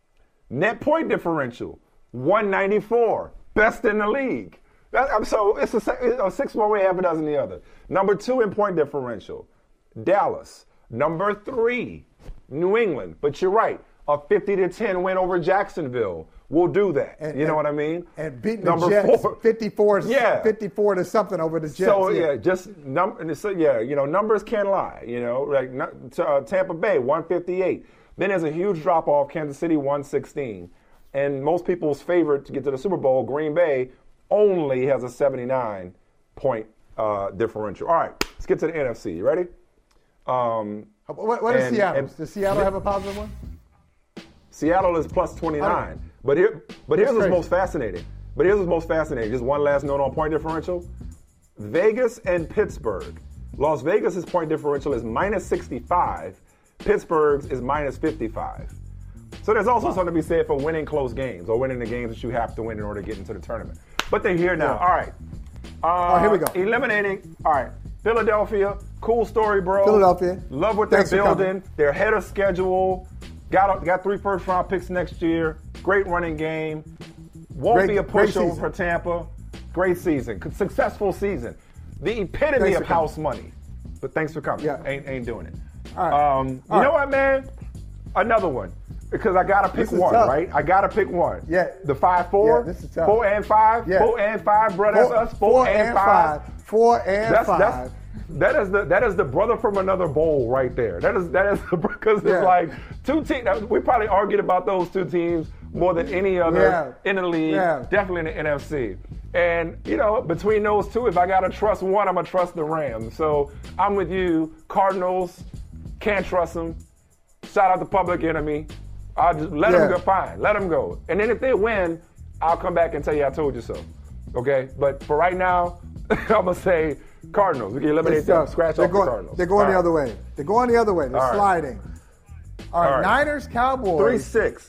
Net point differential, one ninety-four, best in the league. That, I'm so it's a, se- a six one way, half a dozen the other. Number two in point differential, Dallas. Number three, New England. But you're right, a fifty to ten win over Jacksonville will do that. And- you know and- what I mean? And beating Number the Jets four. fifty-four, Yeah. fifty-four to something over the Jets. So yeah, just num- and so, yeah, you know, numbers can't lie. You know, like nu- t- uh, Tampa Bay one fifty-eight. Then there's a huge drop off. Kansas City one sixteen, and most people's favorite to get to the Super Bowl, Green Bay, only has a seventy-nine point uh, differential. All right, let's get to the N F C. You ready? Um, What, what is and- Seattle? and- Does Seattle have a positive one? Seattle is plus twenty-nine. But here, but here's That's what's crazy. most fascinating. But here's what's most fascinating. Just one last note on point differential. Vegas and Pittsburgh. Las Vegas' point differential is minus sixty-five. Pittsburgh's is minus fifty-five. So there's also something to be said for winning close games or winning the games that you have to win in order to get into the tournament. But they're here now. Yeah. All right. Uh, Oh, here we go. Eliminating. All right. Philadelphia. Cool story, bro. Philadelphia. Love what Thanks they're for coming. building. They're ahead of schedule. Got got three first round picks next year. Great running game. Won't Great- be a great pushover season. for Tampa. Great season. Successful season. The epitome Thanks of for coming. house money. But thanks for coming. Yeah. Ain't ain't doing it. All right. Um, you All know right. what, man? Another one. Because I gotta pick This is one, tough. right? I gotta pick one. Yeah. The five four. Yeah, this is tough. Four and five. Yeah. Four and five, bro. That's Four, us. Four, and five. Four and That's, five. that's that is the that is the brother from another bowl right there. That is that is because Yeah. it's like two teams. We probably argued about those two teams more than any other Yeah. in the league. Yeah. Definitely in the N F C. And you know, between those two, if I gotta trust one, I'm gonna trust the Rams. So I'm with you. Cardinals, can't trust them. Shout out to Public Enemy. I'll just let Yeah. them go. Fine, let them go. And then if they win, I'll come back and tell you I told you so. Okay, but for right now, I'm gonna say Cardinals. We can eliminate It's them. tough. Scratch they're off going, the Cardinals. They're going All the right. other way. They're going the other way. They're All right. sliding. All right, All right. Niners, Cowboys. three six.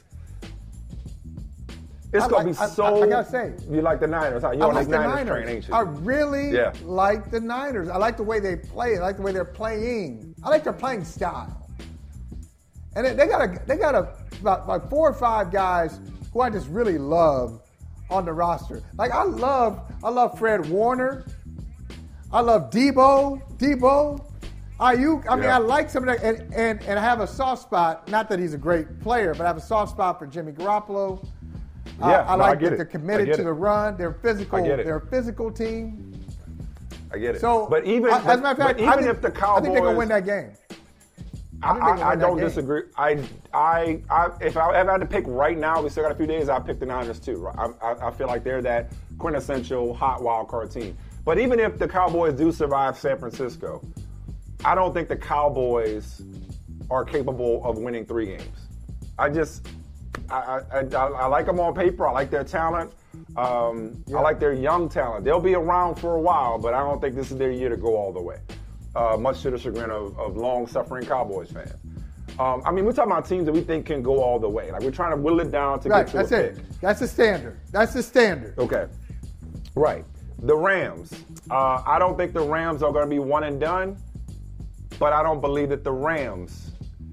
It's I going like- to be I- so. I- I gotta say. You like the Niners, huh? You're I on like this the Niners, Niners. train, ain't you? I really Yeah. like the Niners. I like the way they play. I like the way they're playing. I like their playing style. And they, they got a, they got a, about, about four or five guys who I just really love on the roster. Like I love, I love Fred Warner. I love Debo. Debo. Ayuk. I mean, Yeah. I like some of that, and, and and I have a soft spot. Not that he's a great player, but I have a soft spot for Jimmy Garoppolo. Uh, Yeah, I no, I like get that it. they're I committed get to it. the run. They're physical. I get it. They're a physical team. I get it. So, but even, I, as a matter of but fact, even I think, if the I Cowboys, think they're gonna win that game. I, think they're gonna I, I win that don't game. disagree. I, I, I, if I ever had to pick right now, we still got a few days. I pick the Niners too. I, I, I feel like they're that quintessential hot wild card team. But even if the Cowboys do survive San Francisco, I don't think the Cowboys are capable of winning three games. I just, I, I, I, I like them on paper. I like their talent. Um, I like their young talent. They'll be around for a while, but I don't think this is their year to go all the way. Uh, much to the chagrin of, of long-suffering Cowboys fans. Um, I mean, we're talking about teams that we think can go all the way. Like we're trying to whittle it down to Right, get to that's a it. pick. That's the standard. That's the standard. Okay. Right. The Rams. Uh, I don't think the Rams are going to be one and done, but I don't believe that the Rams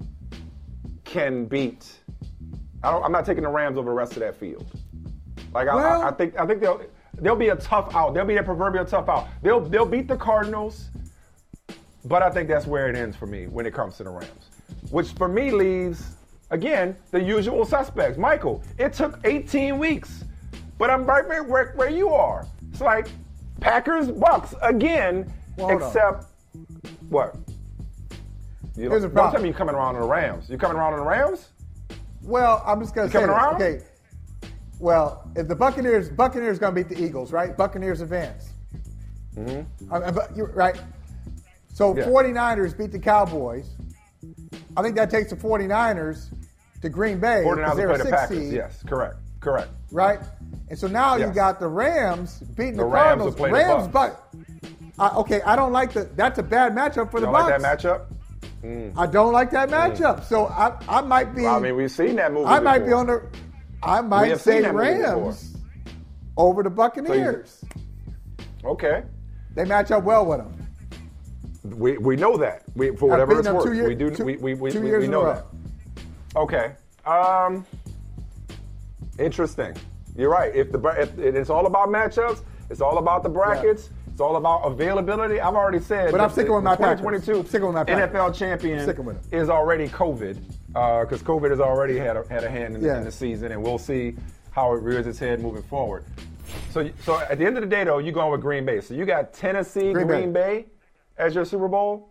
can beat. I don't, I'm not taking the Rams over the rest of that field. Like I, Well- I, I think, I think they'll they'll be a tough out. They'll be a proverbial tough out. They'll they'll beat the Cardinals, but I think that's where it ends for me when it comes to the Rams, which for me leaves again the usual suspects. Michael, it took eighteen weeks, but I'm right where, where, where you are. It's like Packers, Bucks again, Well, hold on. except what? You Here's don't, the don't problem. tell me you're coming around on the Rams. You coming around on the Rams? Well, I'm just gonna You say coming this. around? Okay. Well, if the Buccaneers, Buccaneers gonna beat the Eagles, right? Buccaneers advance. Mm-hmm. Uh, but you're right. So Yeah. 49ers beat the Cowboys. I think that takes the 49ers to Green Bay because 49ers they're play a the six Packers. seed, Yes, correct, correct. right? And so now you Yes. got the Rams beating the, The Rams Cardinals. will play the Rams, Bucks. but uh, okay, I don't like the. That's a bad matchup for You the don't Bucks. like that matchup? I don't like that matchup. So I, I might be. Well, I mean, we've seen that movie I might be before. on the. I We might have seen say that movie Rams over the Buccaneers. Okay. They match up well with them. We we know that. We, for I've whatever beaten it's them worth. two year- we do two- we, we, we, two we, years we in know a row. that. Okay. Um interesting. You're right. If the bra- if it's all about matchups, it's all about the brackets, it's all about availability. I've already said But I'm that sticking the- with my the twenty twenty-two Packers. Sticking with my N F L Packers. champion Sticking with them. is already COVID because COVID has already had a, had a hand in, Yeah. in the season, and we'll see how it rears its head moving forward. So, so at the end of the day, though, you're going with Green Bay. So you got Tennessee, Green Green, Bay. Bay as your Super Bowl.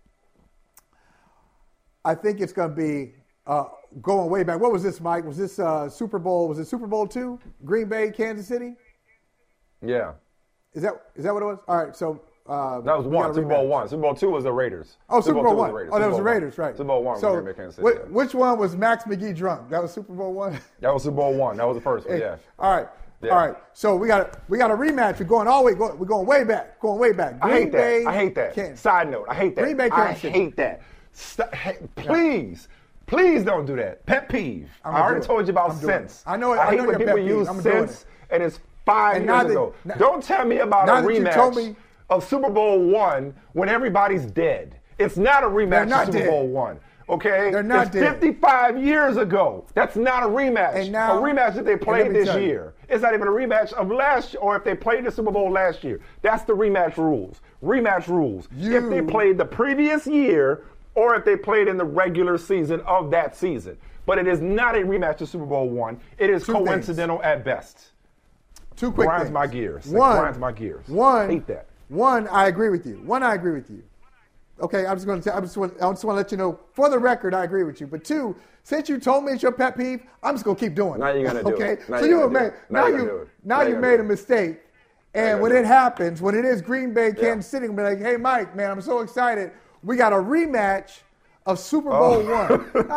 I think it's going to be uh, going way back. What was this, Mike? Was this uh, Super Bowl? Was it Super Bowl two? Green Bay, Kansas City? Yeah. Is that is that what it was? All right. So uh, That was we one. got a Super Bowl rematch. one. Super Bowl two was the Raiders. Oh, Super, Bowl two one. Was the Raiders. Oh, that Super was the Bowl Raiders, one. right? Super Bowl one So was Green Bay, Kansas City. wh- yeah. which one was Max McGee drunk? That was Super Bowl one. That was Super Bowl one. That was the first one. Hey, Yeah. All right. Yeah. All right. So we got a, we got a rematch. We're going all the way. Go, we're going way back. Going way back. I Green hate that. Bay, I hate that. Kansas. Side note. I hate that. Green Bay, I Kansas City. hate that. St- hey, please, please don't do that. Pet peeve. I'm I gonna already do it. told you about I'm doing it. sense. I know it- I I hate know when your people pet peeve. use I'm doing sense, it. and it's five And years now that- ago. now- don't tell me about now a that you rematch told me- of Super Bowl one when everybody's dead. It's not a They're rematch not of Super dead. Bowl one. Okay, They're not it's dead. fifty-five years ago. That's not a rematch. And now- a rematch that they and let played me this tell you. year. It's not even a rematch of last year, or if they played the Super Bowl last year. That's the rematch rules. Rematch rules. You- if they played the previous year, or if they played in the regular season of that season. But it is not a rematch of Super Bowl one. It is Two coincidental at best. Two quick Grinds things. my gears. It One, grinds my gears. One, Hate that. One, I agree with you. One, I agree with you. Okay, I'm just going to. I just want. I just want to let you know. For the record, I agree with you. But two, since you told me it's your pet peeve, I'm just going to keep doing it. Now you're gonna do okay? it. Now so you're you gonna do made. it. Now Now you're gonna do you. it. Now Now you you're made gonna a do it. mistake. And you're when gonna it do happens, when it is Green Bay, Kansas City, I'm like, hey, Mike, man, I'm so excited. We got a rematch of Super Bowl Oh. one. I-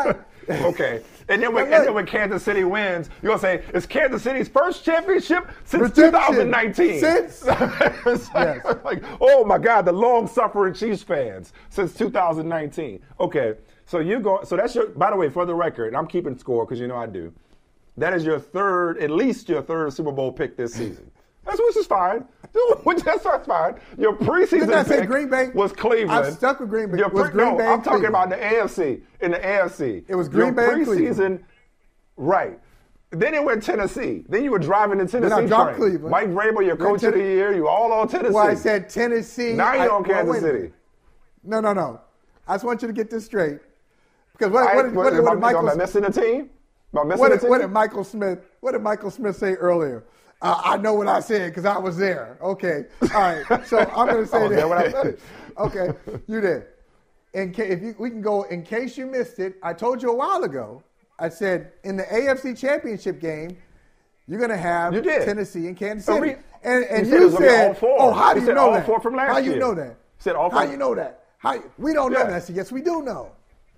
Okay. And then, when, and then when Kansas City wins, you're going to say, it's Kansas City's first championship since Redemption. twenty nineteen. Since? It's like, Yes. like, oh, my God, the long-suffering Chiefs fans since two thousand nineteen. Okay. So you go. So that's your, by the way, for the record, I'm keeping score because you know I do. That is your third, at least your third Super Bowl pick this season. That's which is fine. That's fine. Your preseason Didn't I say pick Green Bay? was Cleveland. I'm stuck with Green Bay. Your Was pre- Green no, Bay I'm and talking Cleveland. about the A F C. In the A F C, It was Green your Bay and preseason, Cleveland. right? Then it went Tennessee. Then you were driving the Tennessee Then I dropped train. Cleveland. Mike Vrabel, your Then coach of the Ten- year. You all on Tennessee. Well, I said Tennessee. Now you're I, on well, Kansas wait a minute. City. No, no, no. I just want you to get this straight. Because what, I, what, did- what, what, did- what am, did I, Michael am I missing a team? Am I missing what a did, team? what did Michael Smith? What did Michael Smith say earlier? Uh, I know what I said because I was there. Okay, all right. So I'm going to say I was that. there when I said it. Okay, you did. In case, if you, we can go, in case you missed it, I told you a while ago. I said in the A F C Championship game, you're going to have You did. Tennessee and Kansas So City. we- and and you said it you was gonna be said, all four. "Oh, how do You you said know all that? four from last How you year. know that? You said all How four. you know that? How we don't know Yeah. that." I said, "Yes, we do know."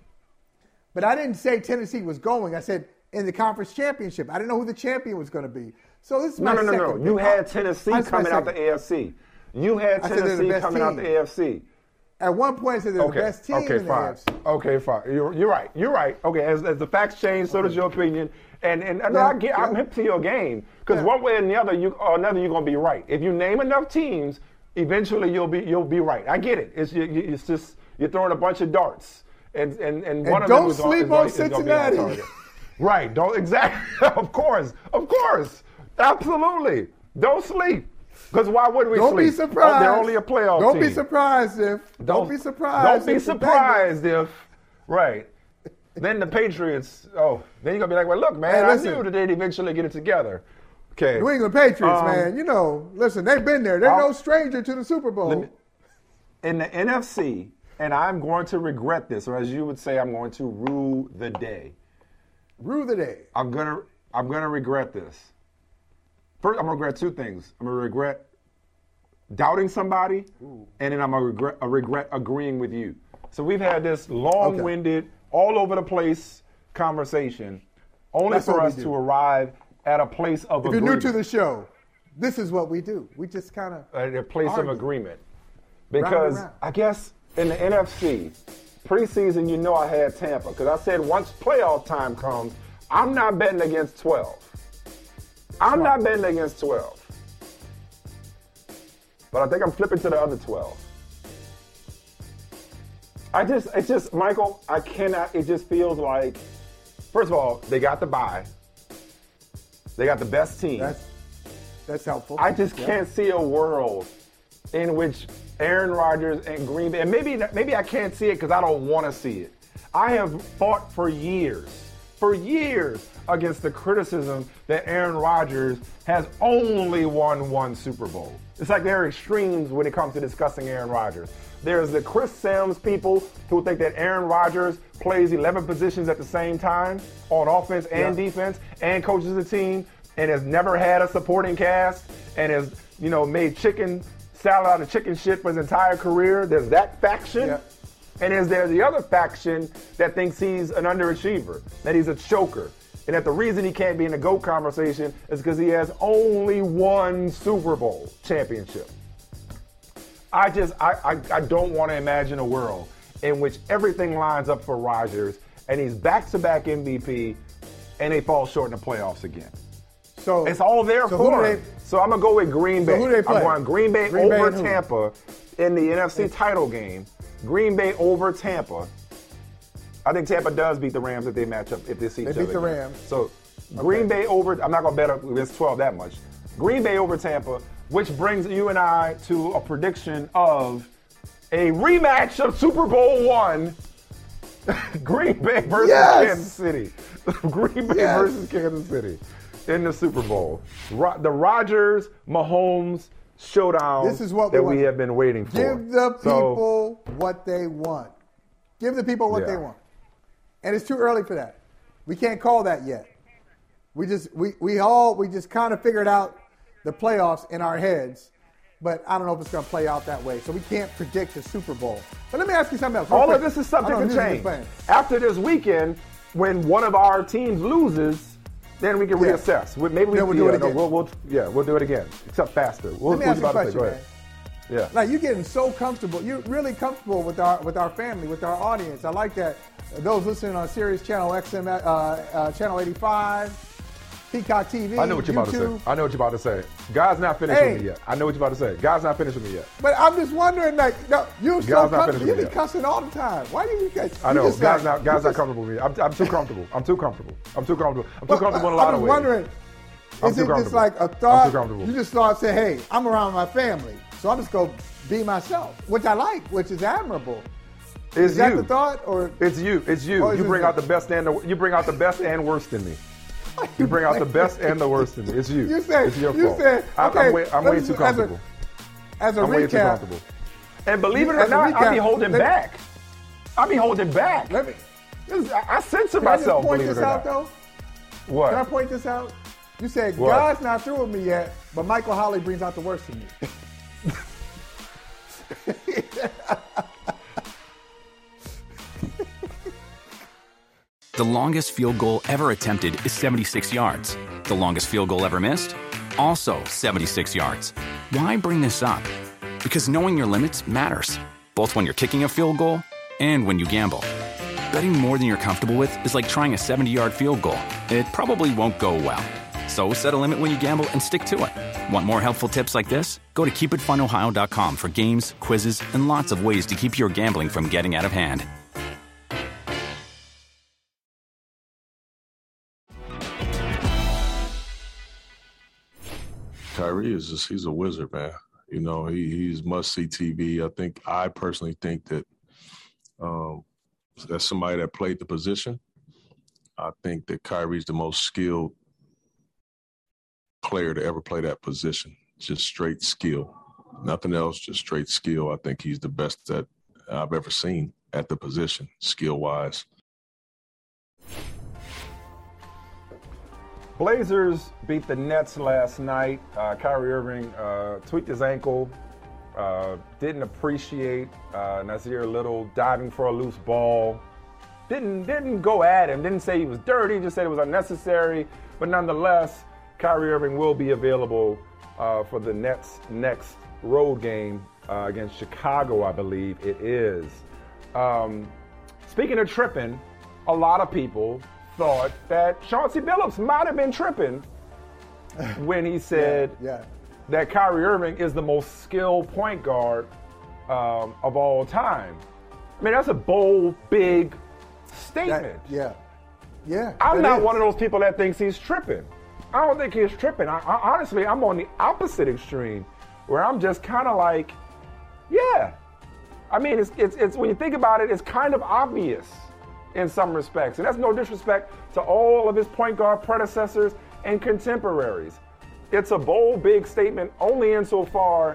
But I didn't say Tennessee was going. I said in the conference championship. I didn't know who the champion was going to be. So this is No, my no, no, no. second You pick. had Tennessee That's my coming out the second. A F C. You had I said they're the Tennessee best coming out team. the A F C. At one point, I said they're Okay. the best team okay, in the fine. A F C. Okay, fine. You're, you're right. You're right. Okay, as, as the facts change, so does your opinion. And and, and Yeah, I get, I'm yeah. hip to your game because Yeah. one way or the other, you or another, you're gonna be right. If you name enough teams, eventually you'll be you'll be right. I get it. It's you, you- it's just you're throwing a bunch of darts, and and, and one And of them don't is, gonna- sleep is, gonna, on is gonna be on Cincinnati. target. Right. Don't exactly. Of course. Of course. Absolutely. Don't sleep. Because why would we Don't sleep? be surprised. Oh, they're only a playoff Don't team. be surprised if. Don't, be surprised. Don't be if the surprised if. Right. Then the Patriots. Oh, then you're gonna be like, well, look, man, Hey, I listen. knew that they'd eventually get it together. Okay. New England Patriots, Um, man. You know, listen, they've been there. They're I'll- no stranger to the Super Bowl. Let me- in the N F C, and I'm going to regret this, or as you would say, I'm going to rue the day. Rue the day. I'm gonna I'm gonna regret this. First, I'm gonna regret two things. I'm gonna regret doubting somebody, and then I'm gonna regret I regret agreeing with you. So we've had this long-winded, all over the place conversation, only That's for what we us do. to arrive at a place of If you're agreement. new to the show, this is what we do. We just kind of. At a place argue. of agreement. Round and Because round. I guess in the N F C, preseason, you know I had Tampa. Because I said once playoff time comes, I'm not betting against twelve. I'm not betting against twelve. But I think I'm flipping to the other twelve. I just, it's just, Michael, I cannot, it just feels like, first of all, they got the bye. They got the best team. That's, that's helpful. I just Yeah. can't see a world in which Aaron Rodgers and Green Bay, and maybe maybe I can't see it because I don't want to see it. I have fought for years, for years, against the criticism that Aaron Rodgers has only won one Super Bowl. It's like there are extremes when it comes to discussing Aaron Rodgers. There's the Chris Sims people who think that Aaron Rodgers plays eleven positions at the same time on offense and Yeah. defense and coaches the team and has never had a supporting cast and has, you know, made chicken salad out of chicken shit for his entire career. There's that faction. Yeah. And is there the other faction that thinks he's an underachiever, that he's a choker, and that the reason he can't be in the GOAT conversation is because he has only one Super Bowl championship. I just, I, I, I don't want to imagine a world in which everything lines up for Rodgers and he's back-to-back M V P and they fall short in the playoffs again. So It's all there so who for do him. they- So I'm going to go with Green So Bay. who do they play? I'm going Green Bay Green Bay over and who? Tampa in the N F C title game. Green Bay over Tampa. I think Tampa does beat the Rams if they match up, if they see They each beat other. the again. Rams. So Green Bay over, I'm not going to bet against twelve that much. Green Bay over Tampa, which brings you and I to a prediction of a rematch of Super Bowl one. Green Bay versus Yes! Kansas City. Green Bay Yes! versus Kansas City in the Super Bowl. Ro- the Rodgers Mahomes showdown This is what we that we want. have been waiting for. Give the So, people what they want. Give the people what Yeah. they want. And it's too early for that. We can't call that yet. We just we, we all we just kind of figured out the playoffs in our heads, but I don't know if it's going to play out that way. So we can't predict the Super Bowl. But let me ask you something else. real all quick. of this is I don't subject know to who's gonna change. be playing. After this weekend, when one of our teams loses, then we can Yeah. reassess. We- Maybe we, Then we'll yeah, do it no, again. we'll, we'll, yeah, we'll do it again, except faster. We'll, Let me what ask you a about to say? question, Go man. ahead. Yeah. Like, you're getting so comfortable. You're really comfortable with our with our family, with our audience. I like that. Those listening on Sirius Channel X M, uh, uh, Channel eighty-five, Peacock T V, I know what you're about to YouTube. say. I know what you're about to say. God's not finished Hey. with me yet. I know what you're about to say. God's not finished with me yet. But I'm just wondering, like, no, you're so God's not comfortable. finished You with be me yet. cussing all the time. Why do you guys? I know. you just God's like- not. God's you not just- comfortable with me. I'm, I'm too comfortable. I'm too comfortable. I'm too comfortable. I'm too But, comfortable in a uh, lot I of was ways. wondering, I'm is too it just comfortable. like a I'm thought? too comfortable. You just thought, say, hey, I'm around my family, so I'm just going to be myself, which I like, which is admirable. It's is that you. the thought, or It's you. It's you. Or is You it bring you? out the best and the you bring out the best and worst in me. You bring out the best and the worst in me. It's you. You said- it's your you fault. said, I'm, okay, I'm way, I'm let way me too just- as a- comfortable. as a I'm way too recap? comfortable. And believe it You- or as a not, I be recap, holding let me- back. I be holding back. Let me. This is- I, I censor Can I just myself. point Believe this it or out, not. though? What? Can I point this out? You said What? God's not through with me yet, but Michael Holley brings out the worst in me. The longest field goal ever attempted is seventy-six yards. The longest field goal ever missed? Also seventy-six yards. Why bring this up? Because knowing your limits matters, both when you're kicking a field goal and when you gamble. Betting more than you're comfortable with is like trying a seventy-yard field goal. It probably won't go well. So set a limit when you gamble and stick to it. Want more helpful tips like this? Go to keep it fun ohio dot com for games, quizzes, and lots of ways to keep your gambling from getting out of hand. Kyrie is just, he's a wizard, man. You know, he, he's must-see T V. I think, I personally think that um, as somebody that played the position, I think that Kyrie's the most skilled player to ever play that position. Just straight skill. Nothing else, just straight skill. I think he's the best that I've ever seen at the position, skill-wise. Blazers beat the Nets last night. Uh, Kyrie Irving uh, tweaked his ankle. Uh, didn't appreciate uh, Nasir Little diving for a loose ball. Didn't didn't go at him. Didn't say he was dirty. Just said it was unnecessary. But nonetheless, Kyrie Irving will be available uh, for the Nets' next road game uh, against Chicago, I believe it is. Um, speaking of tripping, a lot of people thought that Chauncey Billups might have been tripping when he said Yeah, yeah. that Kyrie Irving is the most skilled point guard um, of all time. I mean, that's a bold, big statement. That- yeah. Yeah. I'm it not is. one of those people that thinks he's tripping. I don't think he's tripping. I, I, honestly, I'm on the opposite extreme, where I'm just kind of like, yeah. I mean, it's, it's it's when you think about it, it's kind of obvious in some respects, and that's no disrespect to all of his point guard predecessors and contemporaries. It's a bold, big statement only insofar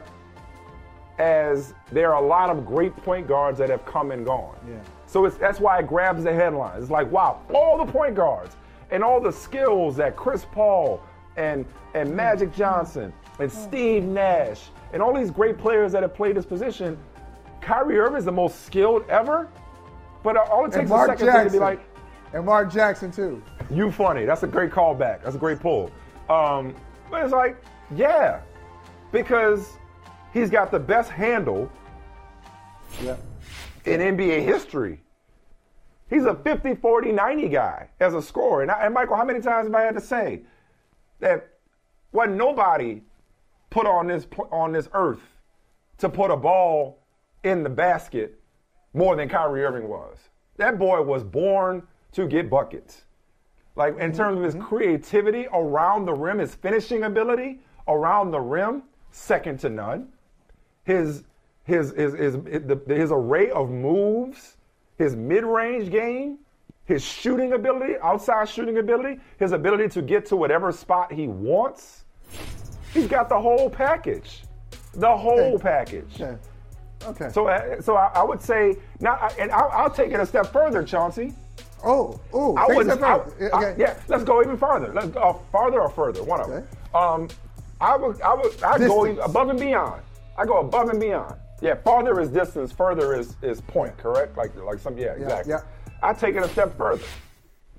as there are a lot of great point guards that have come and gone. Yeah. So it's, that's why it grabs the headlines. It's like, wow, all the point guards and all the skills that Chris Paul and, and Magic Johnson and Steve Nash and all these great players that have played this position, Kyrie Irving is the most skilled ever. But all it takes And is a Mark second thing to be Jackson. like, And Mark Jackson, too. you funny. That's a great callback. That's a great pull. Um, but it's like, yeah, because he's got the best handle Yeah. in N B A history. He's a fifty, forty, ninety guy as a scorer. And, I, and Michael, how many times have I had to say that wasn't nobody put on this on this earth to put a ball in the basket more than Kyrie Irving was? That boy was born to get buckets. Like in terms of his creativity around the rim, his finishing ability around the rim, second to none. His his his his, his, his array of moves, his mid-range game, his shooting ability, outside shooting ability, his ability to get to whatever spot he wants. He's got the whole package, the whole package. Okay. Okay. So, uh, so I, I would say now, and I'll, I'll take it a step further, Chauncey. Oh, oh, I take a would, step I, further. I- Okay. yeah, let's go even farther. Let's go uh, farther or further, one of them. Um, I would, I would, I go Distance. above and beyond. I go above and beyond. Yeah, farther is distance, further is is point, correct? Like, like some, yeah, exactly. yeah. I take it a step further.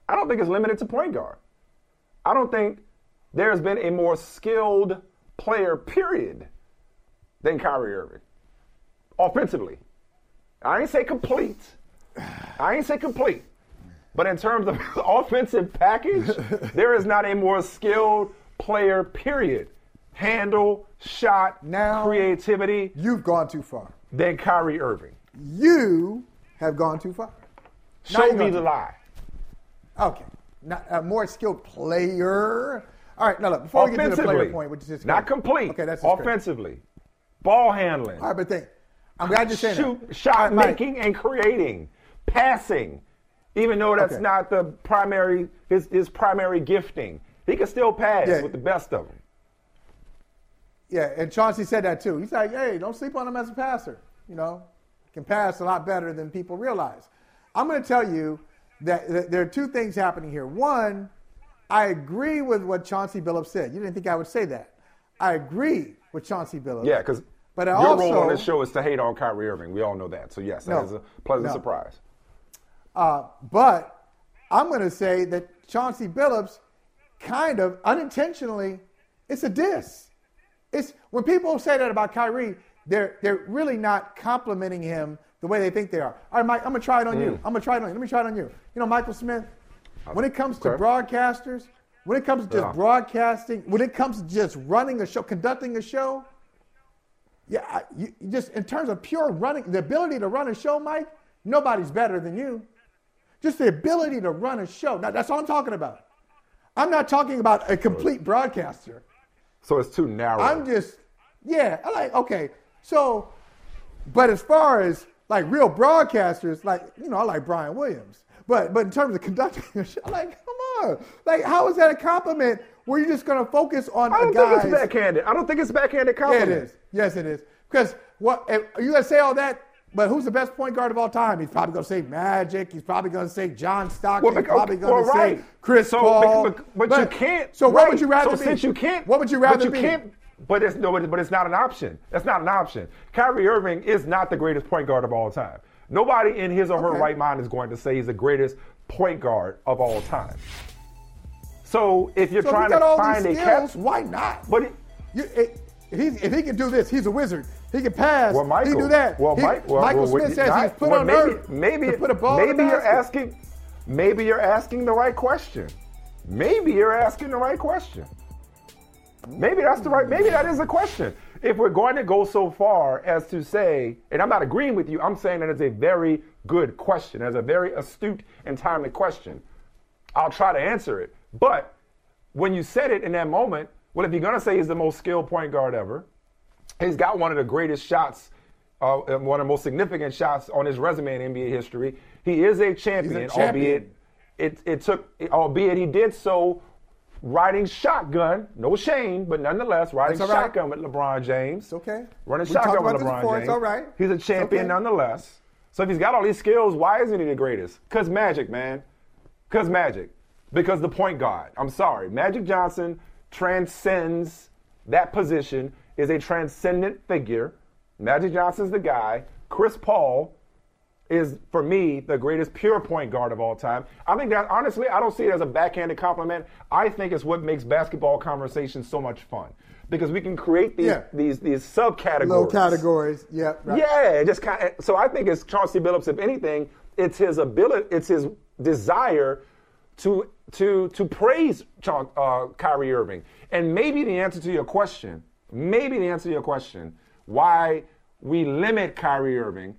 I don't think it's limited to point guard. I don't think there's been a more skilled player, period, than Kyrie Irving. Offensively. I ain't say complete. I ain't say complete. But in terms of offensive package, there is not a more skilled player, period. Handle, shot, now, creativity. You've gone too far. Than Kyrie Irving. You have gone too far. Show me the lie. Okay. Not a more skilled player. All right, now look, before we get to the player point, which is just not complete. Okay, that's offensively. Ball handling. All right, but think. I'm glad you're saying Shoot, that. Shot right, making and creating. Passing. Even though that's okay. not the primary, his, his primary gifting. He can still pass yeah. with the best of them. Yeah, and Chauncey said that too. He's like, hey, don't sleep on him as a passer. You know, can pass a lot better than people realize. I'm going to tell you that, that there are two things happening here. One, I agree with what Chauncey Billups said. You didn't think I would say that. I agree with Chauncey Billups. Yeah, because your also, role on this show is to hate on Kyrie Irving. We all know that. So, yes, that no, is a pleasant no. surprise. Uh, but I'm going to say that Chauncey Billups kind of unintentionally, it's a diss. It's when people say that about Kyrie, they're they're really not complimenting him the way they think they are. All right, Mike, I'm going to try it on mm. you. I'm going to try it on you. Let me try it on you. You know, Michael Smith, when it comes to okay. broadcasters, when it comes to just yeah. broadcasting, when it comes to just running a show, conducting a show, yeah, you, just in terms of pure running, the ability to run a show, Mike, nobody's better than you. Just the ability to run a show. Now, that's all I'm talking about. I'm not talking about a complete broadcaster. So it's too narrow. I'm just, yeah, I like, okay. So, but as far as like real broadcasters, like, you know, I like Brian Williams. But but in terms of conducting a show, like, come on. Like, how is that a compliment where you're just going to focus on I don't a guy's... think it's backhanded. I don't think it's backhanded compliment. Yeah, it is. Yes, it is. Because what, if, are you going to say all that? But who's the best point guard of all time? He's probably going to say Magic. He's probably going to say John Stockton. Well, He's probably going well, to right. say Chris so, Paul. But, but, but you can't. So what right. would you rather so be? Since you can't. What would you rather but you be? Can't, but it's no. But it's not an option. That's not an option. Kyrie Irving is not the greatest point guard of all time. Nobody in his or her okay. right mind is going to say he's the greatest point guard of all time. So if you're so trying if you to find a skills, why not? But it, you, it, if, he, if he can do this, he's a wizard. He can pass. Well, Michael, he can do that. Well, he, Mike, well, Michael well, Smith says not, he's put well, on maybe, earth maybe, to put a ball maybe in the you're basket. asking. Maybe you're asking the right question. Maybe you're asking the right question. Maybe that's the right. Maybe that is a question. If we're going to go so far as to say, and I'm not agreeing with you, I'm saying that it's a very good question. It's a very astute and timely question. I'll try to answer it. But when you said it in that moment, well, if you're going to say he's the most skilled point guard ever, he's got one of the greatest shots, uh, one of the most significant shots on his resume in N B A history. He is a champion, He's a champion. albeit it, it took, albeit he did so riding shotgun, no shame, but nonetheless, riding That's all right. shotgun with LeBron James. It's okay. Running We shotgun talked with about this LeBron before. James. It's all right. He's a champion okay. nonetheless. So if he's got all these skills, why isn't he the greatest? Because Magic, man. Because Magic. Because the point guard. I'm sorry. Magic Johnson transcends that position, is a transcendent figure. Magic Johnson's the guy. Chris Paul is, for me, the greatest pure point guard of all time. I think that, honestly, I don't see it as a backhanded compliment. I think it's what makes basketball conversations so much fun. Because we can create these yeah. these these subcategories. Low categories, yeah. Right. Yeah, just kind of, so I think it's Chauncey Billups, if anything, it's his ability, it's his desire to to to praise uh, Kyrie Irving. And maybe the answer to your question, maybe the answer to your question, why we limit Kyrie Irving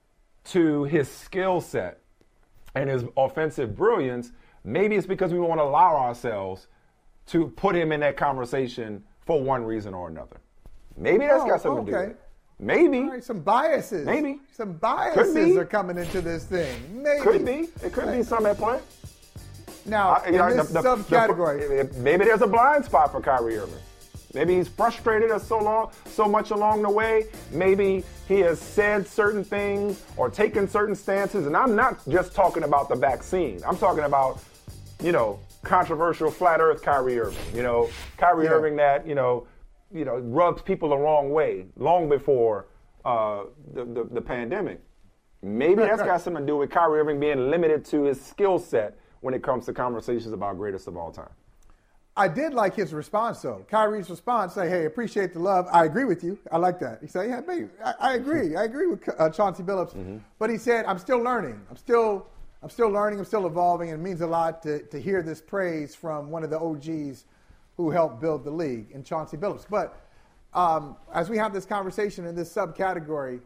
to his skill set and his offensive brilliance, maybe it's because we want to allow ourselves to put him in that conversation for one reason or another. Maybe that's oh, got something okay. to do with it. Maybe. All right, some biases. Maybe. Some biases be. are coming into this thing. Maybe. Could be. It could be some at play. Now, I, in know, this the, the, subcategory. The, maybe there's a blind spot for Kyrie Irving. Maybe he's frustrated us so long, so much along the way. Maybe he has said certain things or taken certain stances. And I'm not just talking about the vaccine. I'm talking about, you know, controversial flat earth Kyrie Irving. You know, Kyrie yeah. Irving that, you know, you know, rubs people the wrong way long before uh, the, the, the pandemic. Maybe right, that's right. got something to do with Kyrie Irving being limited to his skill set when it comes to conversations about greatest of all time. I did like his response, though. Kyrie's response, say, hey, appreciate the love. I agree with you. I like that. He said, yeah, babe, I, I agree. I agree with uh, Chauncey Billups. Mm-hmm. But he said, I'm still learning. I'm still I'm still learning. I'm still evolving. And it means a lot to, to hear this praise from one of the O Gs who helped build the league, in Chauncey Billups. But um, as we have this conversation in this subcategory,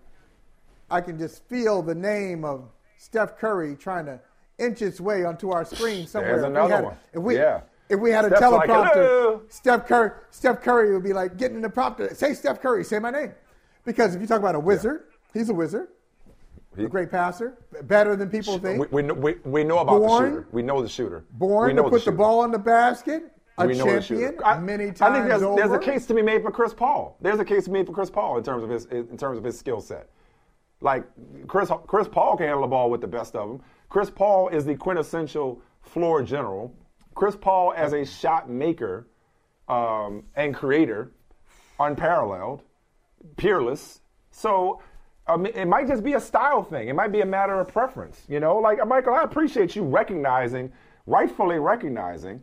I can just feel the name of Steph Curry trying to inch its way onto our screen somewhere. There's another if had, one. If we, yeah. If we had a Steph's teleprompter, like, Steph Curry, Steph Curry would be like getting in the prompter. Say Steph Curry, say my name. Because if you talk about a wizard, yeah. he's a wizard. He, a great passer, better than people think. We, we, we, we know about born, the shooter. We know the shooter. Born we know to put the, the ball in the basket. A we know champion I, many times I think there's, over. there's a case to be made for Chris Paul. There's a case to be made for Chris Paul in terms of his in terms of his skill set. Like Chris Chris Paul can handle the ball with the best of them. Chris Paul is the quintessential floor general. Chris Paul as a shot maker um, and creator, unparalleled, peerless. So um, it might just be a style thing. It might be a matter of preference. You know, like Michael, I appreciate you recognizing, rightfully recognizing,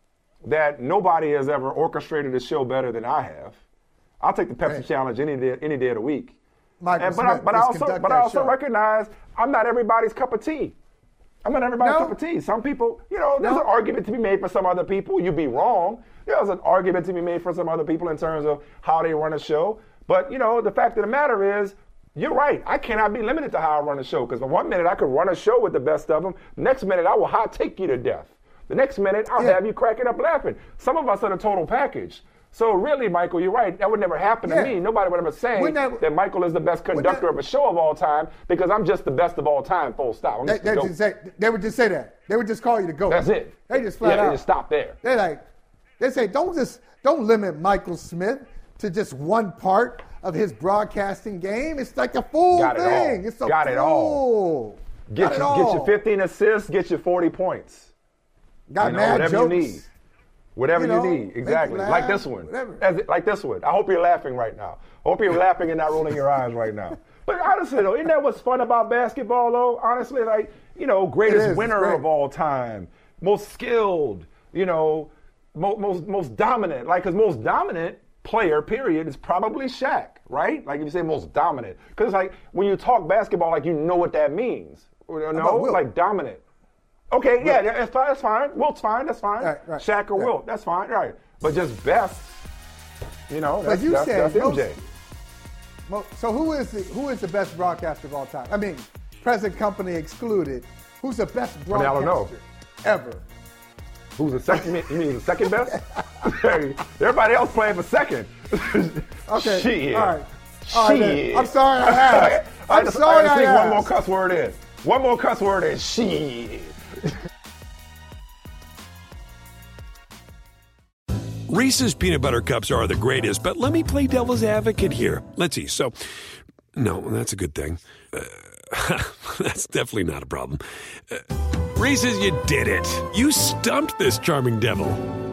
that nobody has ever orchestrated a show better than I have. I'll take the Pepsi right. Challenge any day, any day of the week. Michael and, but Smith, I, but I also, but I also recognize I'm not everybody's cup of tea. I'm not everybody's no. cup of tea. Some people, you know, there's no. an argument to be made for some other people. You'd be wrong. There's an argument to be made for some other people in terms of how they run a show. But, you know, the fact of the matter is, you're right. I cannot be limited to how I run a show because one minute I could run a show with the best of them. Next minute I will hot take you to death. The next minute I'll yeah. have you cracking up laughing. Some of us are the total package. So really, Michael, you're right. That would never happen yeah. to me. Nobody would ever say that, that Michael is the best conductor that, of a show of all time because I'm just the best of all time, full stop. They, they, just say, they would just say that. They would just call you the GOAT. That's it. They just flat yeah, out. They just stop there. They're like, they say, don't just don't limit Michael Smith to just one part of his broadcasting game. It's like a full Got thing. It it's a Got full. it all. Get, Got you, it all. get your fifteen assists, get your forty points. Got you know, mad whatever jokes. you need. Whatever you, know, you need, exactly. Laugh, like this one. As it, like this one. I hope you're laughing right now. I hope you're laughing and not rolling your eyes right now. But honestly, though, isn't that what's fun about basketball, though? Honestly, like, you know, greatest winner of all time, most skilled, you know, most most, most dominant. Like, because most dominant player, period, is probably Shaq, right? Like, if you say most dominant. Because, like, when you talk basketball, like, you know what that means. You know, like dominant. Okay, yeah, that's fine. That's fine. Wilt's fine. That's fine. Right, right, Shaq or right. Wilt, that's fine. Right. But just best, you know, that's, but you that's, said that's M J. Most, so who is the who is the best broadcaster of all time? I mean, present company excluded. Who's the best broadcaster I mean, I don't know. ever? Who's the second? You mean the second best? Everybody else playing for second. Okay. Shit. All right. All right. Shit. I'm sorry I asked. I'm I just, sorry I just I think asked. one more cuss word in. One more cuss word in. Shit. Reese's peanut butter cups are the greatest, but let me play devil's advocate here. Let's see. So, no, that's a good thing. Uh, that's definitely not a problem. Uh, Reese's, you did it. You stumped this charming devil.